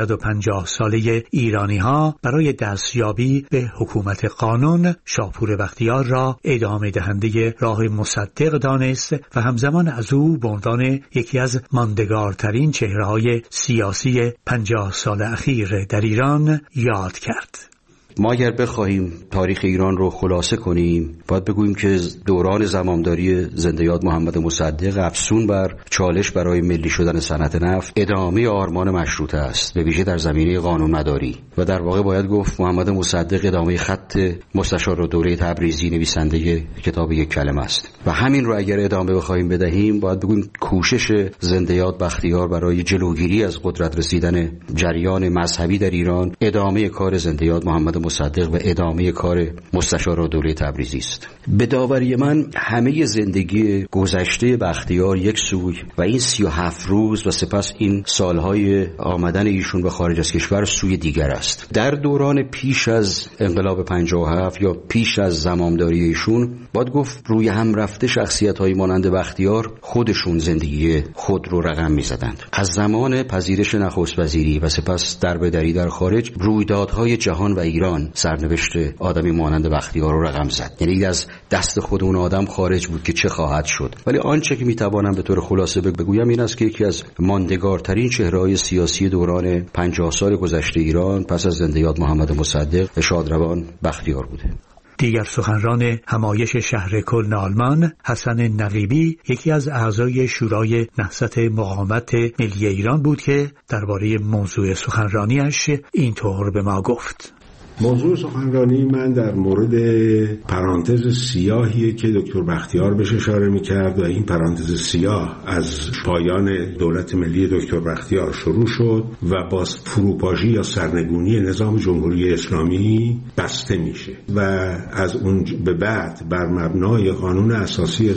150 ساله ایرانی‌ها برای دستیابی به حکومت قانون، شاپور بختیار را ادامه دهنده راه مصدق دانست و همزمان از او به عنوان یکی از ماندگارترین چهره‌های سیاسی 50 سال اخیر در ایران یاد کرد. ما اگر بخواهیم تاریخ ایران رو خلاصه کنیم، باید بگوییم که دوران زمامداری زنده‌یاد محمد مصدق افسون بر چالش برای ملی شدن صنعت نفت ادامه آرمان مشروطه است، به ویژه در زمینه قانون‌مداری، و در واقع باید گفت محمد مصدق ادامه خط مستشار دوره تبریزی، نویسنده کتاب یک کلمه است. و همین رو اگر ادامه بخواهیم بدهیم، باید بگوییم کوشش زنده‌یاد بختیار برای جلوگیری از قدرت رسیدن جریان مذهبی در ایران ادامه کار زنده‌یاد محمد مصدق و ادامه کار مستشار دوره تبریزی است. به داوری من همه زندگی گذشته بختیار یک سوی و این 37 روز و سپس این سالهای آمدن ایشون به خارج از کشور سوی دیگر است. در دوران پیش از انقلاب 57 یا پیش از زمامداری ایشون باید گفت روی هم رفته شخصیت‌های مانند بختیار خودشون زندگی خود رو رقم می‌زدند. از زمان پذیرش نخست وزیری و سپس دربدری در خارج رویدادهای جهان و ایران سرنوشت آدمی مانند بختیار رو رقم زد. یعنی از دست خود اون آدم خارج بود که چه خواهد شد. ولی آنچه که میتوانم به طور خلاصه بگویم این است که یکی از ماندگارترین چهره‌های سیاسی دوران 50 سال گذشته ایران پس از زنده یاد محمد مصدق شادروان بختیار بوده. دیگر سخنران همایش شهر کلن آلمان حسن نقیبی یکی از اعضای شورای نهضت مقاومت ملی ایران بود که درباره موضوع سخنرانیش اینطور به ما گفت. موضوع سخنرانی من در مورد پرانتز سیاهیه که دکتر بختیار بهش اشاره می‌کرد و این پرانتز سیاه از پایان دولت ملی دکتر بختیار شروع شد و با فروپاشی یا سرنگونی نظام جمهوری اسلامی بسته میشه و از اون به بعد بر مبنای قانون اساسی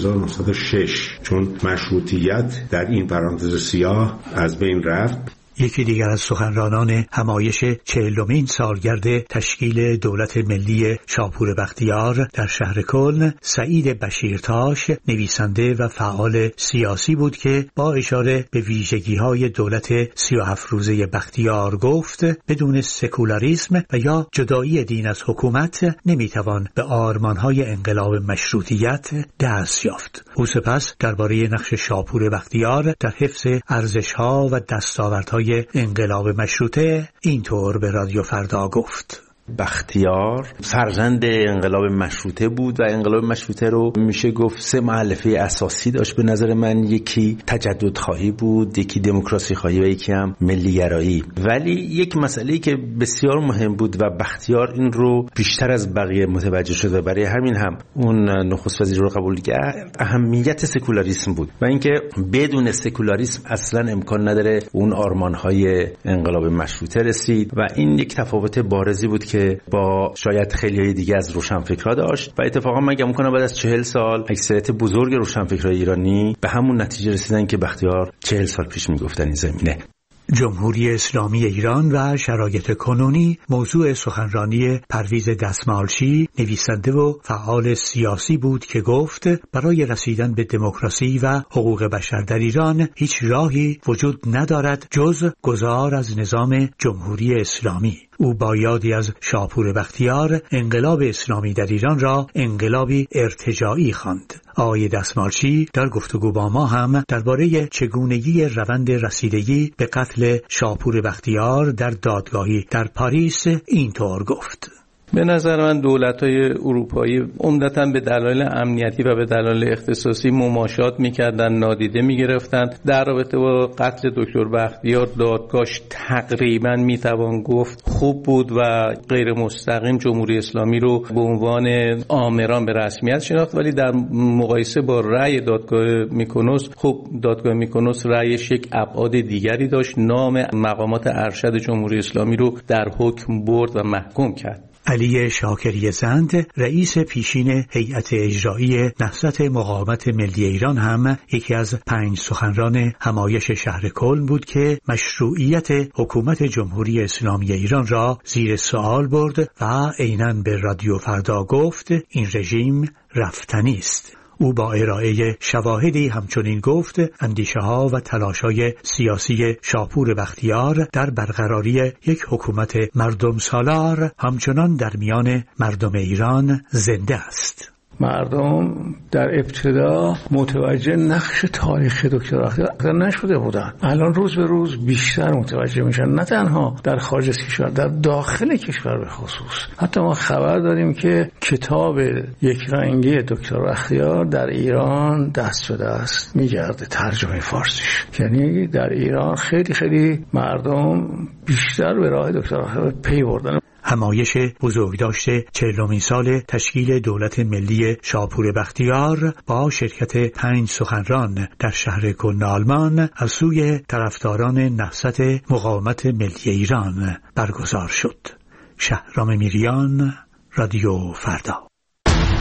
1906 چون مشروطیت در این پرانتز سیاه از بین رفت. یکی دیگر از سخنرانان همایش 40مین سالگرد تشکیل دولت ملی شاپور بختیار در شهر کلن سعید بشیرتاش نویسنده و فعال سیاسی بود که با اشاره به ویژگی‌های دولت 37 روزه بختیار گفت بدون سکولاریسم و یا جدایی دین از حکومت نمیتوان به آرمان‌های انقلاب مشروطیت دست یافت. او سپس درباره نقش شاپور بختیار در حفظ ارزش‌ها و دستاوردهای انقلاب مشروطه اینطور به رادیو فردا گفت. بختیار فرزند انقلاب مشروطه بود و انقلاب مشروطه رو میشه گفت 3 مؤلفه اساسی داشت به نظر من. یکی تجدد خواهی بود، یکی دموکراسی خواهی و یکی هم ملی گرایی. ولی یک مسئله‌ای که بسیار مهم بود و بختیار این رو بیشتر از بقیه متوجه شد و برای همین هم اون نخست وزیر رو قبول کرد، اهمیت سکولاریسم بود و اینکه بدون سکولاریسم اصلا امکان نداره اون آرمان‌های انقلاب مشروطه رسید و این یک تفاوت بارزی بود که با شاید خیلی دیگه از روشنفکرها داشت و اتفاقا من گمان کنم بعد از 40 سال اکثریت بزرگ روشنفکرای ایرانی به همون نتیجه رسیدن که بختیار 40 سال پیش میگفتن این زمینه. جمهوری اسلامی ایران و شرایط کنونی موضوع سخنرانی پرویز دستمالچی نویسنده و فعال سیاسی بود که گفت برای رسیدن به دموکراسی و حقوق بشر در ایران هیچ راهی وجود ندارد جز گذار از نظام جمهوری اسلامی. او با یادی از شاپور بختیار انقلاب اسلامی در ایران را انقلابی ارتجاعی خواند. آقای دستمالچی در گفتگو با ما هم درباره چگونگی روند رسیدگی به قتل شاپور بختیار در دادگاهی در پاریس اینطور گفت. به نظر من دولت‌های اروپایی عمدتاً به دلایل امنیتی و به دلایل اختصاصی مماشات می‌کردن، نادیده می‌گرفتن. در رابطه با قتل دکتر بختیار دادگاهش تقریباً می‌توان گفت خوب بود و غیر مستقیم جمهوری اسلامی رو به عنوان آمران به رسمیت شناخت، ولی در مقایسه با رأی دادگاه میکونوس، خب دادگاه میکونوس رأیش یک ابعاد دیگری داشت، نام مقامات ارشد جمهوری اسلامی رو در حکم برد و محکوم کرد. علی شاکری زند رئیس پیشین هیئت اجرایی نهضت مقاومت ملی ایران هم یکی از 5 سخنران همایش شهر کلن بود که مشروعیت حکومت جمهوری اسلامی ایران را زیر سوال برد و عیناً به رادیو فردا گفت این رژیم رفتنی است. او با ارائه شواهدی همچنین گفت اندیشه‌ها و تلاش‌های سیاسی شاپور بختیار در برقراری یک حکومت مردم سالار همچنان در میان مردم ایران زنده است. مردم در ابتدا متوجه نقش تاریخ دکتر بختیار نشده بودن. الان روز به روز بیشتر متوجه میشن، نه تنها در خارج از کشور، در داخل کشور به خصوص. حتی ما خبر داریم که کتاب یک رنگی دکتر بختیار در ایران دست به دست میگرده، ترجمه فارسیش. یعنی در ایران خیلی خیلی مردم بیشتر به راه دکتر بختیار پی بردن. همایش بزرگداشت 40مین سال تشکیل دولت ملی شاپور بختیار با شرکت 5 سخنران در شهر کلن آلمان از سوی طرفداران نهضت مقاومت ملی ایران برگزار شد. شهرام میریان، رادیو فردا.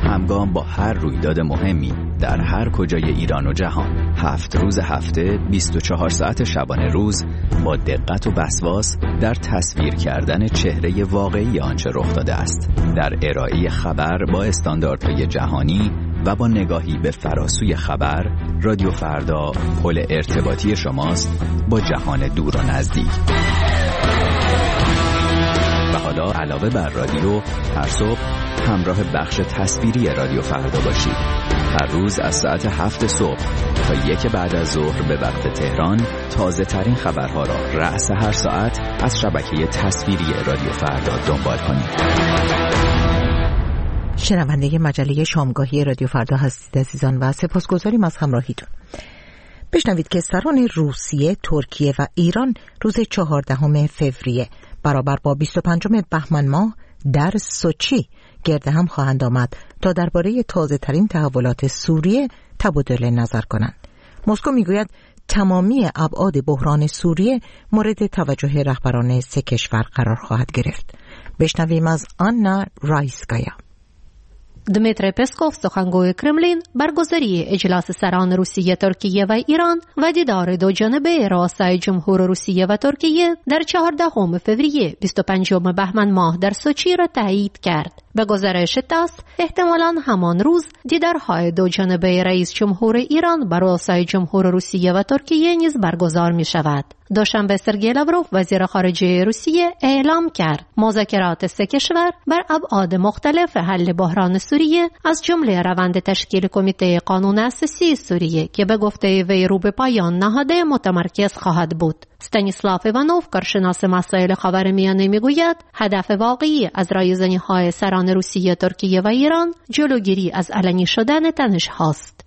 همگام با هر رویداد مهمی در هر کجای ایران و جهان. 7 روز هفته، 24 ساعت شبانه روز، با دقت و وسواس در تصویر کردن چهره واقعی آنچه رخ داده است، در ارائه خبر با استانداردهای جهانی و با نگاهی به فراسوی خبر. رادیو فردا پل ارتباطی شماست با جهان دور و نزدیک. و حالا علاوه بر رادیو، هر صبح همراه بخش تصویری رادیو فردا باشید. هر روز از ساعت 7 صبح تا 1 بعد از ظهر به وقت تهران تازه ترین خبرها را رأس هر ساعت از شبکه تصویری رادیو فردا دنبال کنید. شنونده مجله شامگاهی رادیو فردا هستید عزیزان و سپاسگزاریم از همراهیتون. بشنوید که سران روسیه، ترکیه و ایران روز 14 فوریه برابر با 25 بهمن ماه در سوچی گرد هم خواهند آمد تا درباره تازه ترین تحولات سوریه تبادل نظر کنند. مسکو میگوید تمامی ابعاد بحران سوریه مورد توجه رهبران 3 کشور قرار خواهد گرفت. بشنویم از آنا رایسکایا. دمیتری پسکوف سخنگوی کرملین برگزاری اجلاس سران روسیه، ترکیه و ایران و دیدار دو جانبه رؤسای جمهور روسیه و ترکیه در 14 فوریه 25 بهمن ماه در سوچی را تایید کرد. به گزارش تاس احتمالاً همان روز دیدارهای دو جانبه رئیس جمهور ایران با رؤسای جمهور روسیه و ترکیه نیز برگزار می شود. دوشنبه سرگئی لاوروف وزیر خارجه روسیه اعلام کرد مذاکرات 3 کشور بر ابعاد مختلف حل بحران سوریه از جمله روند تشکیل کمیته قانون اساسی سوریه که به گفته وی رو به پایان نهاده متمرکز خواهد بود. استانیسلاف ایوانوف، کارشناس مسائل خاورمیانه، میگوید هدف واقعی از رایزنی‌های سران روسیه، ترکیه و ایران جلوگیری از علنی شدن تنش‌هاست.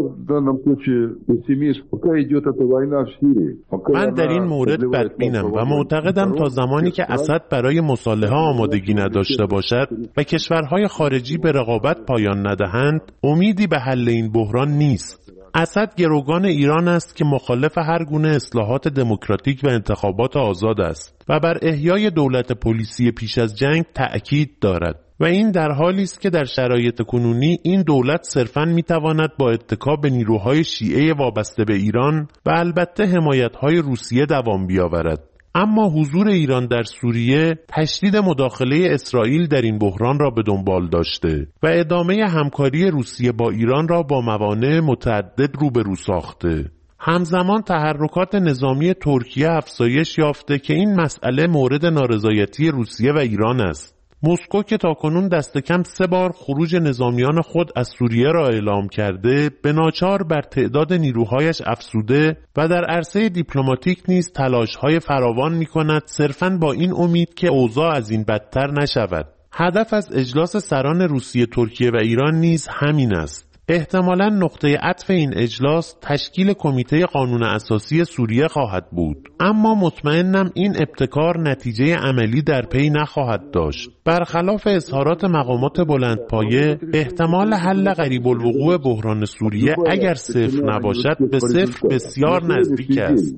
من در این مورد بدبینم و معتقدم تا زمانی که اسد برای مصالحه آمادگی نداشته باشد و کشورهای خارجی به رقابت پایان ندهند، امیدی به حل این بحران نیست. اسد گروگان ایران است که مخالف هر گونه اصلاحات دموکراتیک و انتخابات آزاد است و بر احیای دولت پلیسی پیش از جنگ تأکید دارد و این در حالی است که در شرایط کنونی این دولت صرفاً میتواند با اتکا به نیروهای شیعه وابسته به ایران و البته حمایت‌های روسیه دوام بیاورد. اما حضور ایران در سوریه تشدید مداخله اسرائیل در این بحران را به دنبال داشته و ادامه همکاری روسیه با ایران را با موانع متعدد روبرو ساخته. همزمان تحرکات نظامی ترکیه افزایش یافته که این مسئله مورد نارضایتی روسیه و ایران است. مسکو که تاکنون دست کم 3 بار خروج نظامیان خود از سوریه را اعلام کرده، به ناچار بر تعداد نیروهایش افزوده و در عرصه دیپلماتیک نیز تلاش‌های فراوان می‌کند صرفاً با این امید که اوضاع از این بدتر نشود. هدف از اجلاس سران روسیه، ترکیه و ایران نیز همین است. احتمالاً نقطه عطف این اجلاس تشکیل کمیته قانون اساسی سوریه خواهد بود، اما مطمئنم این ابتکار نتیجه عملی در پی نخواهد داشت. برخلاف اظهارات مقامات بلندپایه، احتمال حل قریب الوقوع بحران سوریه اگر 0 نباشد به 0 بسیار نزدیک است.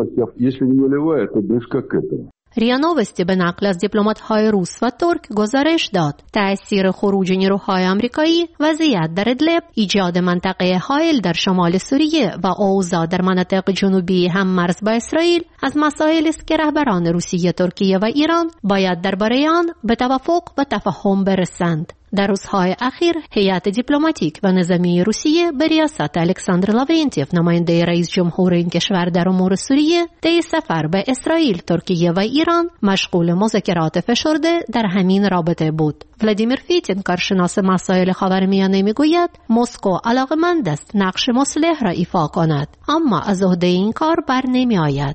ریا نوستی به نقل از دیپلمات‌های روس و ترک گزارش داد تأثیر خروج نیروهای آمریکایی، وضعیت در ادلب، ایجاد منطقه حائل در شمال سوریه و اوضاع در مناطق جنوبی هم مرز با اسرائیل از مسائلی است که رهبران روسیه، ترکیه و ایران باید درباره آن به توافق و تفاهم برسند. در روزهای اخیر هیئت دیپلماتیک و نظامی روسیه به ریاست الکساندر لاورنتیف، نماینده رئیس جمهور این کشور در امور سوریه، طی سفر به اسرائیل، ترکیه و ایران مشغول مذاکرات فشرده در همین رابطه بود. ولادیمیر فیتین، کارشناس مسائل خاورمیانه، میگوید مسکو علاقمند است نقش مصلح را ایفا کند، اما از عهده این کار بر نمیآید.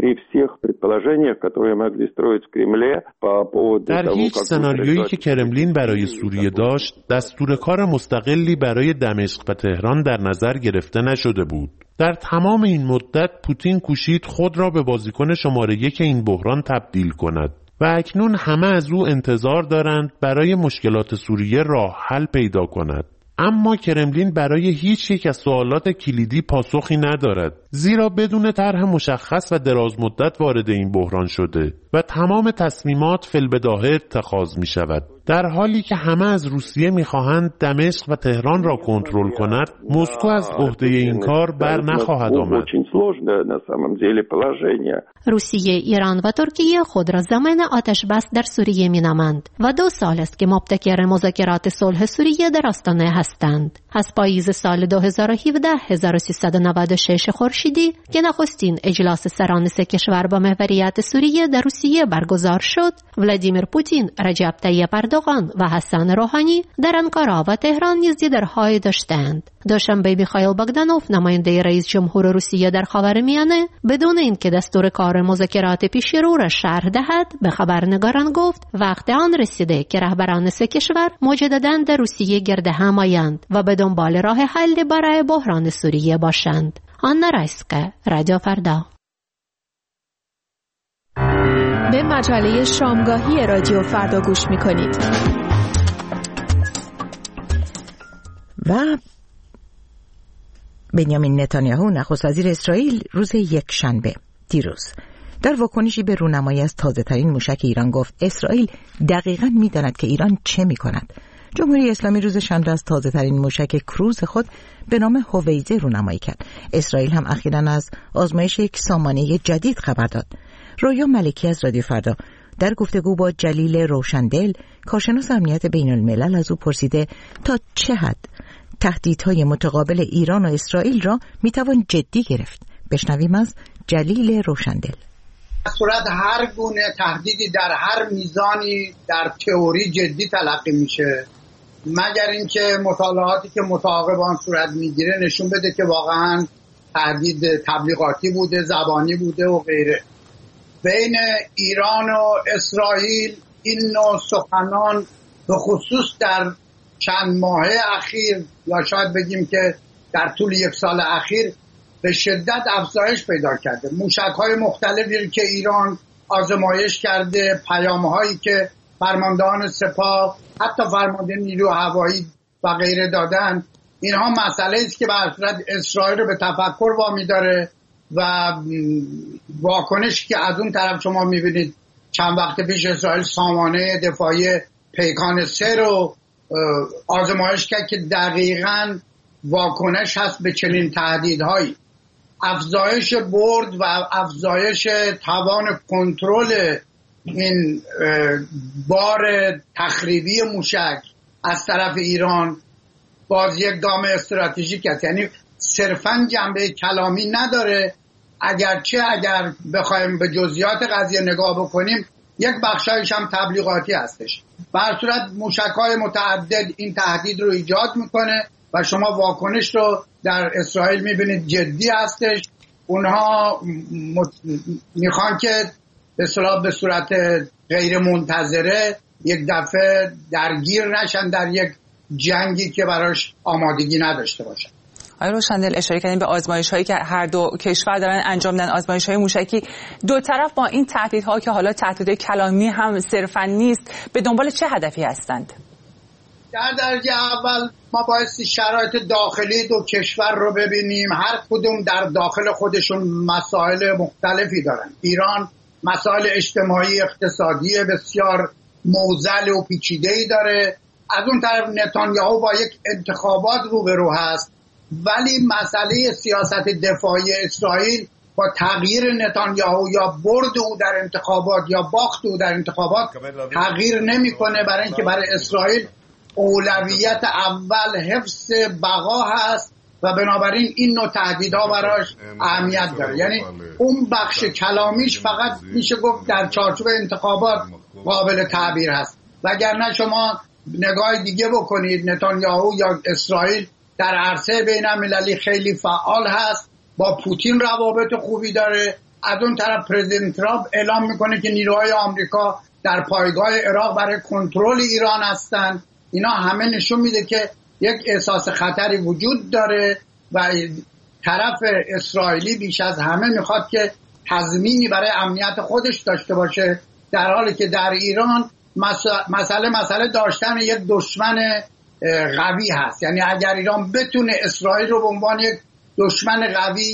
در هیچ سناریویی که کرملین برای سوریه داشت، دستور کار مستقلی برای دمشق و تهران در نظر گرفته نشده بود. در تمام این مدت پوتین کوشید خود را به بازیکن شماره 1 این بحران تبدیل کند و اکنون همه از او انتظار دارند برای مشکلات سوریه راه حل پیدا کند. اما کرملین برای هیچ یک از سوالات کلیدی پاسخی ندارد، زیرا بدون طرح مشخص و دراز مدت وارد این بحران شده و تمام تصمیمات فی‌البداهه اتخاذ می شود. در حالی که همه از روسیه می‌خواهند دمشق و تهران را کنترل کند، مسکو از عهده این کار بر نخواهد آمد. روسیه، ایران و ترکیه خود را ضامن آتش بس در سوریه می‌نامند و 2 سال است که مبتکر مذاکرات صلح سوریه در آستانه هستند. از پاییز سال 2017 1396 خورشیدی که نخستین اجلاس سران 3 کشور با محوریت سوریه در روسیه برگزار شد، ولادیمیر پوتین، رجب طیب اردوغان و حسن روحانی در انقره و تهران نیز دیدارهایی داشتند. دوشنبه میخائیل باگدانوف، نماینده رئیس جمهور روسیه در خاورمیانه، بدون اینکه دستور کار مذاکرات پیشرو را شرح دهد، به خبرنگاران گفت وقت آن رسیده که رهبران 3 کشور مجدداً در روسیه گرد هم آیند و به دنبال راه حل برای بحران سوریه باشند. آنا رایسکا، رادیو فردا. به مجله شامگاهی رادیو فردا گوش می‌کنید. و بنیامین نتانیاهو، نخست وزیر اسرائیل، روز یکشنبه دیروز در واکنشی به رونمایی از تازه‌ترین موشک ایران گفت اسرائیل دقیقاً می‌داند که ایران چه می‌کند. جمهوری اسلامی روز شنبه از تازه‌ترین موشک کروز خود به نام هویزه رونمایی کرد. اسرائیل هم اخیراً از آزمایش یک سامانه جدید خبر داد. رویا ملکی از رادیو فردا در گفتگو با جلیل روشندل، کارشناس امنیت بین الملل، از او پرسیده تا چه حد تهدیدهای متقابل ایران و اسرائیل را میتوان جدی گرفت. بشنویم از جلیل روشندل. صورت هر گونه تهدیدی در هر میزانی در تئوری جدی تلقی میشه، مگر اینکه مطالعاتی که متعاقب آن صورت میگیره نشون بده که واقعا تهدید تبلیغاتی بوده، زبانی بوده و غیره. بین ایران و اسرائیل این نوع سخنان به خصوص در چند ماه اخیر یا شاید بگیم که در طول 1 سال اخیر به شدت افزایش پیدا کرده. موشک‌های مختلفی که ایران آزمایش کرده، پیام‌هایی که فرماندهان سپاه، حتی فرمانده نیرو هوایی و غیره دادن، اینها مسئله است که به صورت اسرائیل رو به تفکر وامی داره و واکنش که از اون طرف شما می‌بینید چند وقت پیش اسرائیل سامانه دفاعی پیکان 3 رو آزمایش کرد که دقیقاً واکنش هست به چنین تهدیدهایی. افزایش برد و افزایش توان کنترل این بار تخریبی موشک از طرف ایران باز یک گام استراتژیک است، یعنی صرفاً جنبه کلامی نداره، اگر بخوایم به جزئیات قضیه نگاه بکنیم یک بخشایش هم تبلیغاتی هستش. به هر صورت موشک‌های متعدد این تهدید رو ایجاد میکنه و شما واکنش رو در اسرائیل میبینید جدی هستش. اونها میخوان که به صورت غیر منتظره یک دفعه درگیر نشن در یک جنگی که براش آمادگی نداشته باشن. آقای روشندل اشاره کردیم به آزمایش‌هایی که هر دو کشور دارن انجام میدن، آزمایش‌های موشکی. دو طرف با این تهدیدها که حالا تهدید کلامی هم صرفاً نیست، به دنبال چه هدفی هستند؟ در درجه اول ما بایستی شرایط داخلی دو کشور رو ببینیم. هر کدوم در داخل خودشون مسائل مختلفی دارن. ایران مسائل اجتماعی اقتصادی بسیار معضل و پیچیده‌ای داره. از اون طرف نتانیاهو با یک انتخابات روبرو هست، ولی مسئله سیاست دفاعی اسرائیل با تغییر نتانیاهو یا برد او در انتخابات یا باخت او در انتخابات تغییر نمیکنه، برای اینکه برای اسرائیل اولویت اول حفظ بقا هست و بنابراین این نوع تهدیدها براش اهمیت داره. یعنی اون بخش کلامیش فقط میشه گفت در چارچوب انتخابات قابل تعبیر هست، وگرنه شما نگاه دیگه بکنید نتانیاهو یا اسرائیل در عرصه بین المللی خیلی فعال هست، با پوتین روابط خوبی داره. از اون طرف پرزیدنت ترامپ اعلام میکنه که نیروهای آمریکا در پایگاه عراق برای کنترل ایران هستند. اینا همه نشون میده که یک احساس خطری وجود داره و طرف اسرائیلی بیش از همه میخواد که تضمینی برای امنیت خودش داشته باشه، در حالی که در ایران مسئله داشتن یک دشمن قوی هست. یعنی اگر ایران بتونه اسرائیل رو به عنوان یک دشمن قوی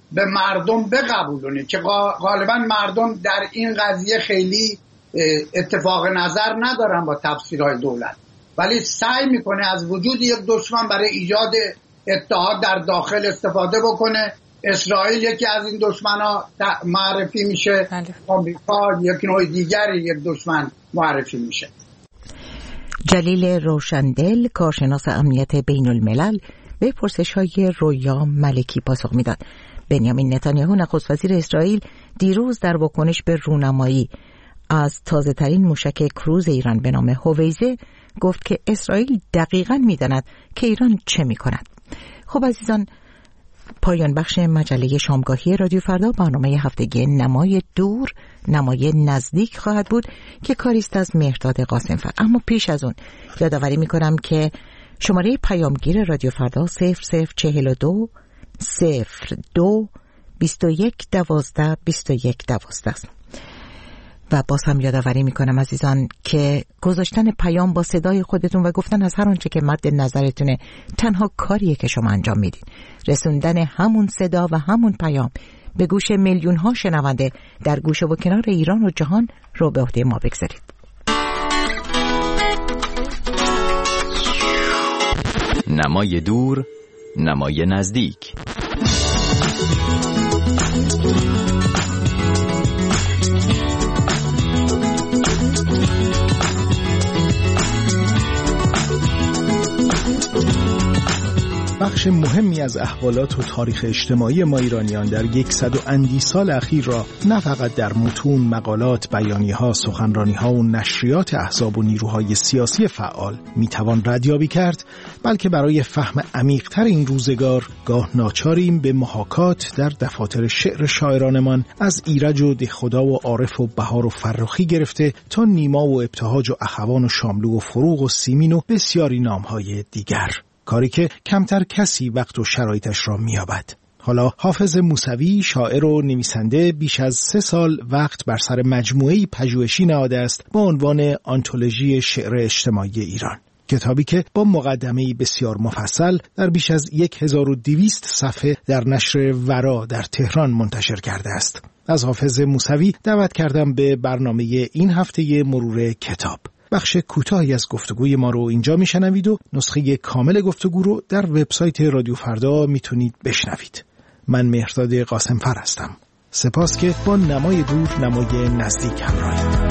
به مردم بقبولونید که غالبا مردم در این قضیه خیلی اتفاق نظر ندارن با تفسیرهای دولت، ولی سعی میکنه از وجود یک دشمن برای ایجاد اتحاد در داخل استفاده بکنه. اسرائیل یکی از این دشمن‌ها معرفی میشه، آمریکا یک نوع دیگری یک دشمن معرفی میشه. جلیل روشندل کارشناس امنیت بین الملل به پرسش‌های رویا ملکی پاسخ میداد. بنیامین نتانیاهو نخست وزیر اسرائیل دیروز در واکنش به رونمایی از تازه ترین موشک کروز ایران به نام هویزه گفت که اسرائیل دقیقاً می‌داند که ایران چه می‌کند. خب عزیزان، پایان بخش مجله شامگاهی رادیو فردا برنامه هفتگی نمای دور نمای نزدیک خواهد بود که کاریست از مهرداد قاسمفر. اما پیش از اون یادآوری می‌کنم که شماره پیامگیر رادیو فردا 0042 02 21 12 21 12 است. و باز هم یادآوری میکنم عزیزان که گذاشتن پیام با صدای خودتون و گفتن از هر آنچه که مد نظرتونه تنها کاریه که شما انجام میدین. رسوندن همون صدا و همون پیام به گوش میلیون ها شنونده در گوشه و کنار ایران و جهان رو به عهده ما بگذارید. نمای دور نمای نزدیک. بخش مهمی از احوالات و تاریخ اجتماعی ما ایرانیان در 100 و اندی سال اخیر را نه فقط در متون، مقالات، بیانیه‌ها، سخنرانی‌ها و نشریات احزاب و نیروهای سیاسی فعال میتوان ردیابی کرد، بلکه برای فهم عمیق‌تر این روزگار گاه ناچاریم به محاکات در دفاتر شعر شاعرانمان از ایرج و دهخدا و عارف و بهار و فرخی گرفته تا نیما و ابتهاج و اخوان و شاملو و فروغ و سیمین و بسیاری نام‌های دیگر، کاری که کمتر کسی وقت و شرایطش را می‌یابد. حالا حافظ موسوی شاعر و نویسنده بیش از 3 سال وقت بر سر مجموعه‌ای پژوهشی نهاده است با عنوان آنتولوژی شعر اجتماعی ایران، کتابی که با مقدمه‌ای بسیار مفصل در بیش از 1200 صفحه در نشر ورا در تهران منتشر کرده است. از حافظ موسوی دعوت کردم به برنامه این هفته مرور کتاب. بخش کوتاهی از گفتگوی ما رو اینجا میشنوید و نسخه کامل گفتگو رو در وبسایت رادیو فردا میتونید بشنوید. من مهرداد قاسمفر هستم. سپاس که با نمای دور نمای نزدیک همراهید.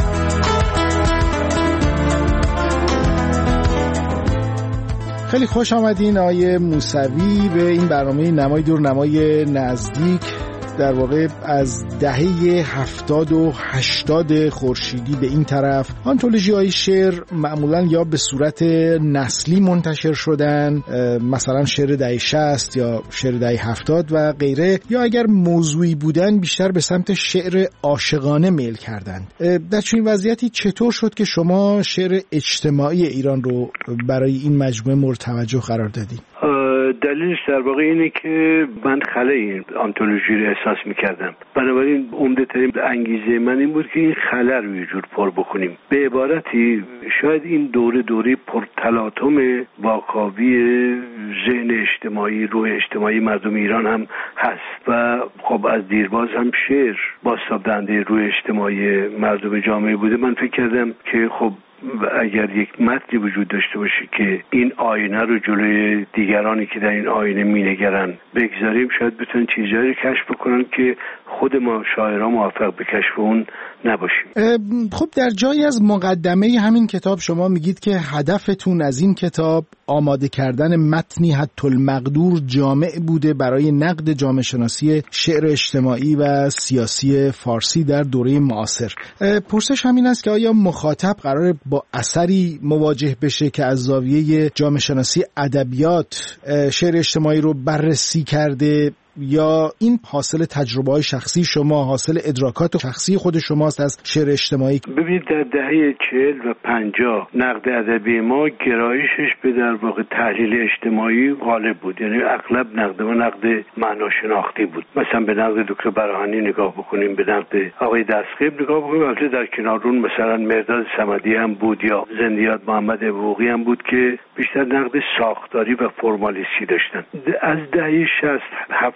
خیلی خوش آمدین آقای موسوی به این برنامه نمای دور نمای نزدیک. در واقع از دهه 70 و 80 خورشیدی به این طرف آنتولوژی‌های شعر معمولاً یا به صورت نسلی منتشر شدن، مثلا شعر دهه 60 یا شعر دهه 70 و غیره، یا اگر موضوعی بودن بیشتر به سمت شعر عاشقانه میل کردند. در چنین وضعیتی چطور شد که شما شعر اجتماعی ایران رو برای این مجموعه مورد توجه قرار دادید؟ دلیلش در واقع اینه که من خلای این آنتولوژی رو احساس میکردم، بنابراین عمده ترین انگیزه من این بود که این خلا رو یه جور پر بکنیم. به عبارتی شاید این دوره پرتلاطم واکاوی ذهن اجتماعی، روح اجتماعی مردم ایران هم هست و خب از دیرباز هم شعر بازتاب دهنده روح اجتماعی مردم جامعه بوده. من فکر کردم که خب اگر یک متنی وجود داشته باشه که این آینه رو جلوی دیگرانی که در این آینه مینگرن بگذاریم، شاید بتونن چیزایی رو کشف بکنن که خود ما شاعران موفق به کشف اون نباشیم. خب در جایی از مقدمه همین کتاب شما میگید که هدفتون از این کتاب آماده کردن متنی حتی المقدور جامع بوده برای نقد جامعه شناسی شعر اجتماعی و سیاسی فارسی در دوره معاصر. پرسش همین است که آیا مخاطب قراره با اثری مواجه بشه که از زاویه جامعه شناسی ادبیات شعر اجتماعی رو بررسی کرده، یا این حاصل تجربه‌های شخصی شما، حاصل ادراکات شخصی خود شماست از شعر اجتماعی؟ ببینید در دهه 40 و 50 نقد ادبی ما گرایشش به در واقع تحلیل اجتماعی غالب بود، یعنی اغلب نقد ما نقد معناشناختی بود. مثلا به نقد دکتر براهنی نگاه بکنیم، به نقد آقای دستقیب نگاه بکنیم، البته در کنار اون مثلا مرداد صمدی هم بود یا زندیات محمد ابوقی هم بود که بیشتر نقد ساختاری و فرمالیستی داشتن. از دهه 60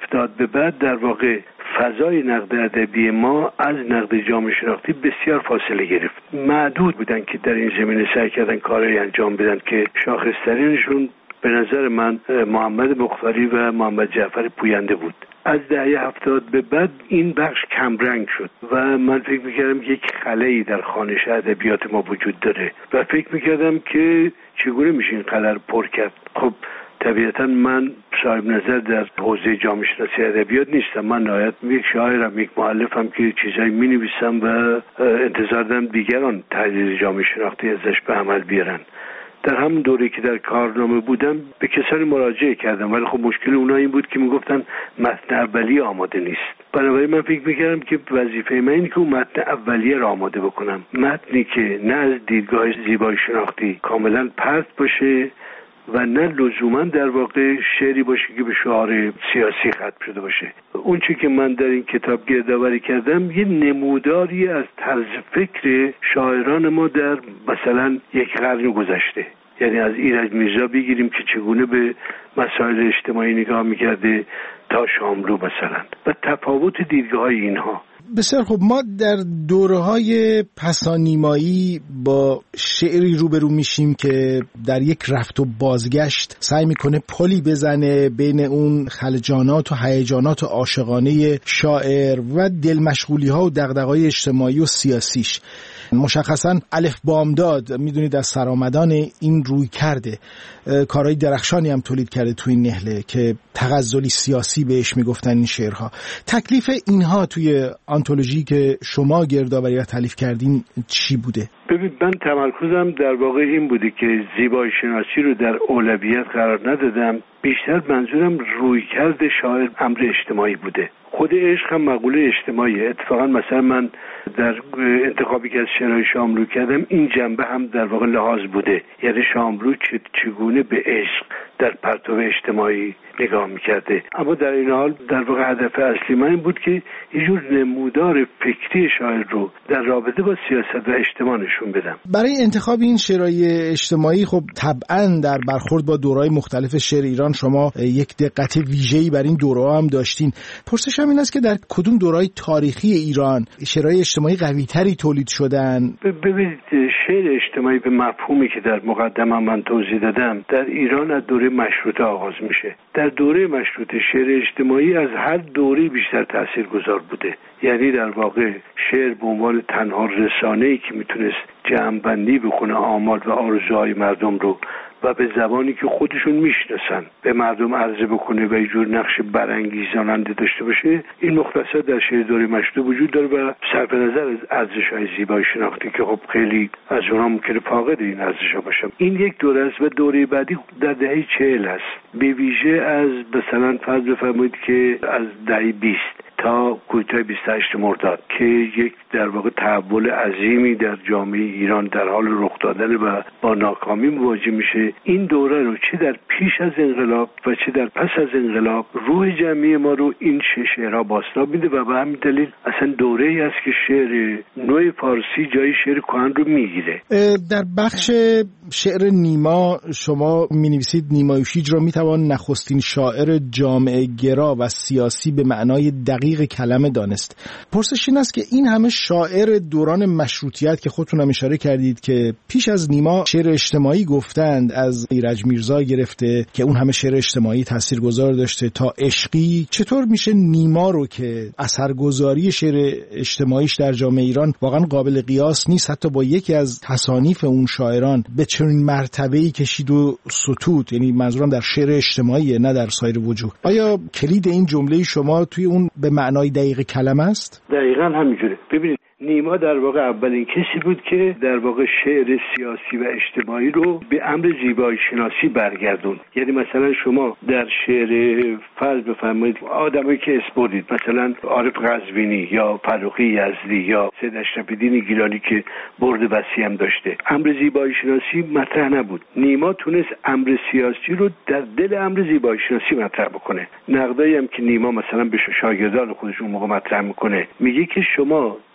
70 به بعد در واقع فضای نقد ادبی ما از نقد جامعه شناختی بسیار فاصله گرفت. معدود بودن که در این زمینه سعی کردن کارایی انجام بدن که شاخص‌ترینشون به نظر من محمد مختاری و محمد جعفر پوینده بود. از دهه 70 به بعد این بخش کمرنگ شد و من فکر میکردم یک خلایی در خوانش ادبیات ما وجود داره و فکر میکردم که چگونه میشه این خلا رو پر کرد. خب طبیعتا من صاحب نظر در حوزه جامعه شناسی ادبیات نیستم. من نهایت یک شاعرم، یک مؤلفم که چیزایی مینویسم و انتظار دارم دیگران تحلیل جامعه شناختی ازش به عمل بیارن. در همون دوره که در کارنامه بودم به کسانی مراجعه کردم، ولی خب مشکل اونا این بود که میگفتن متن اولیه آماده نیست. بنابراین من فکر میکردم که وظیفه من اینه که اون متن اولیه را آماده بکنم، متنی که نه از دیدگاه زیبایی شناختی کاملا پرت باشه و نه لزوما در واقع شعری باشه که به شعار سیاسی ختم شده باشه. اون چی که من در این کتاب گردآوری کردم یه نموداری از طرز فکر شاعران ما در مثلا یک قرن گذشته، یعنی از ایرج میرزا بگیریم که چگونه به مسائل اجتماعی نگاه میکرده تا شاملو مثلا و تفاوت دیدگاه‌های اینها. بسیار خوب. ما در دوره‌های پسانیمایی با شعری روبرو میشیم که در یک رفت و بازگشت سعی میکنه پلی بزنه بین اون خلجانات و هیجانات عاشقانه شاعر و دلمشغولی‌ها و دغدغه‌های اجتماعی و سیاسیش. مشخصاً الف بامداد میدونید از سرآمدان این روی کرده کارهای درخشانی هم تولید کرده تو این نهله که تغزلی سیاسی بهش میگفتن این شعرها. تکلیف اینها توی آنتولوژی که شما گردآوری و تالیف کردین چی بوده؟ ببین من تمرکزم در واقع این بوده که زیبایی شناسی رو در اولویت قرار ندادم، بیشتر منظورم رویکرد شاعر امر اجتماعی بوده. خود عشق هم مقوله اجتماعی. اتفاقا مثلا من در انتخابی که از شعرهای شاملو کردم این جنبه هم در واقع لحاظ بوده، یعنی شاملو چگونه به عشق در پرتو اجتماعی نگاه میکرده. اما در این حال در واقع هدف اصلی من این بود که یه جور نمودار فکری شاعر رو در رابطه با سیاست و اجتماع نشون بدم. برای انتخاب این شعرهای اجتماعی خب طبعا در برخورد با دورهای مختلف شعر ایران شما یک دقت ویژه‌ای بر این دوره‌ها هم داشتین. پرسشم این است که در کدوم دورهای تاریخی ایران شعرهای اجتماعی قوی‌تری تولید شدن؟ ببینید شعر اجتماعی به مفهومی که در مقدمه من توضیح دادم در ایران از دوره مشروطه آغاز میشه. در دوره مشروطه شعر اجتماعی از هر دوره بیشتر تاثیرگذار بوده، یعنی در واقع شعر به عنوان تنها رسانه‌ای که میتونست جمع‌بندی بکنه آمال و آرزوهای مردم رو و به زبانی که خودشون میشناسن به مردم عرضه بکنه و یه جور نقش برانگیزاننده داشته باشه، این مختصر در شعر دوره مشروطه وجود داره و صرف نظر از ارزش‌های زیبایی شناختی که خب خیلی از اونها ممکنه فاقد این ارزش‌ها باشن. این یک دوره است و دوره بعدی در دهه 40 است، به ویژه از مثلا فرض بفرمایید که از دهه 20 تا کودتای 28 مرداد که یک در واقع تحول عظیمی در جامعه ایران در حال رخ دادن و با ناکامی مواجه میشه. این دوره رو چه در پیش از انقلاب و چه در پس از انقلاب روح جمعی ما رو این شعرها بازتاب میده و به همین دلیل اصلا دوره‌ای است که شعر نو فارسی جای شعر کهن رو میگیره. در بخش شعر نیما شما می‌نویسید نیما یوشیج را میتوان نخستین شاعر جامعه گرا و سیاسی به معنای دقیق کلمه دانست. پرسش این است که این همه شاعر دوران مشروطیت که خودتون هم اشاره کردید که پیش از نیما شعر اجتماعی گفتند، از ایرج میرزا گرفته که اون همه شعر اجتماعی تاثیرگذار داشته تا عشقی، چطور میشه نیما رو که اثرگذاری شعر اجتماعیش در جامعه ایران واقعا قابل قیاس نیست حتی با یکی از تصانیف اون شاعران، به چنین مرتبه‌ای کشید و ستود؟ یعنی منظورم در شعر اجتماعیه نه در سایر وجوه. آیا کلید این جمله شما توی اون به معنای دقیق کلمه است؟ دقیقاً همینجوره. ببینید نیما در واقع اولین کسی بود که در واقع شعر سیاسی و اجتماعی رو به امر زیبایی شناسی برگردون. یعنی مثلا شما در شعر فرض بفرمایید آدمایی که اسپردید، مثلا عارف قزوینی یا فرخی یزدی یا سید اشرف‌الدین گیلانی که برد وسیع هم داشته، امر زیبایی شناسی مطرح نبود. نیما تونست امر سیاسی رو در دل امر زیبایی شناسی مطرح بکنه. نقدایی هم که نیما مثلا به شاگردان خودش اون موقع مطرح میکنه، میگه که شما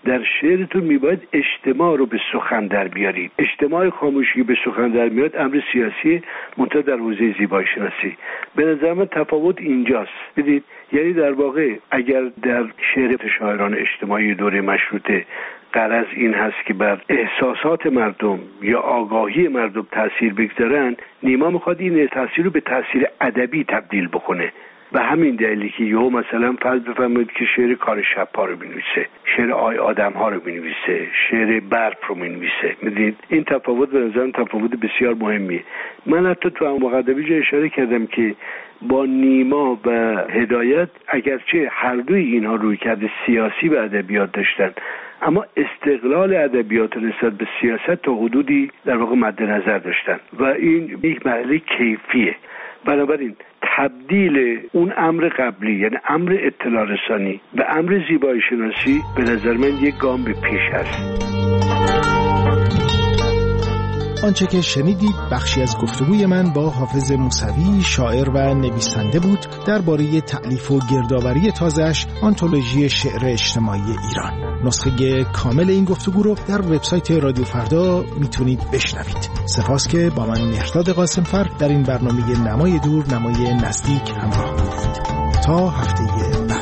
در شعرتون میباید اجتماع رو به سخن در بیارید. اجتماع خاموشی به سخن در میاد امر سیاسی منتها در حوزه زیبایی شناسی. به نظر من تفاوت اینجاست. بدید یعنی در واقع اگر در شعر شاعران اجتماعی دوره مشروطه غرض این هست که بر احساسات مردم یا آگاهی مردم تاثیر بگذارن، نیما میخواد این تاثیر رو به تاثیر ادبی تبدیل بکنه. و همین دلیلی که یهو مثلا فرض بفرمایید که شعر کار شب‌ها رو بنویسه، شعر آدم‌ها رو بنویسه، شعر برف رو بنویسه. می‌دونید این تفاوت به نظرم تفاوت بسیار مهمیه. من حتی تو مقدمه جا اشاره کردم که با نیما و هدایت اگرچه هر دوی اینها رویکرد سیاسی و ادبیات داشتن، اما استقلال ادبیات نسبت به سیاست تا حدودی در واقع مد نظر داشتن و این یک مسئله کیفیه. بنابراین تبدیل اون امر قبلی یعنی امر اطلاع رسانی به امر زیبایی شناسی به نظر من یک گام به پیش است. آنچه که شنیدید بخشی از گفتگوی من با حافظ موسوی، شاعر و نویسنده بود درباره تألیف و گردآوری تازه‌اش آنتولوژی شعر اجتماعی ایران. نسخه کامل این گفتگو رو در وبسایت رادیو فردا میتونید بشنوید. سپاس که با من مهرداد قاسمفر در این برنامه نمای دور نمای نزدیک همراه بودید. تا هفته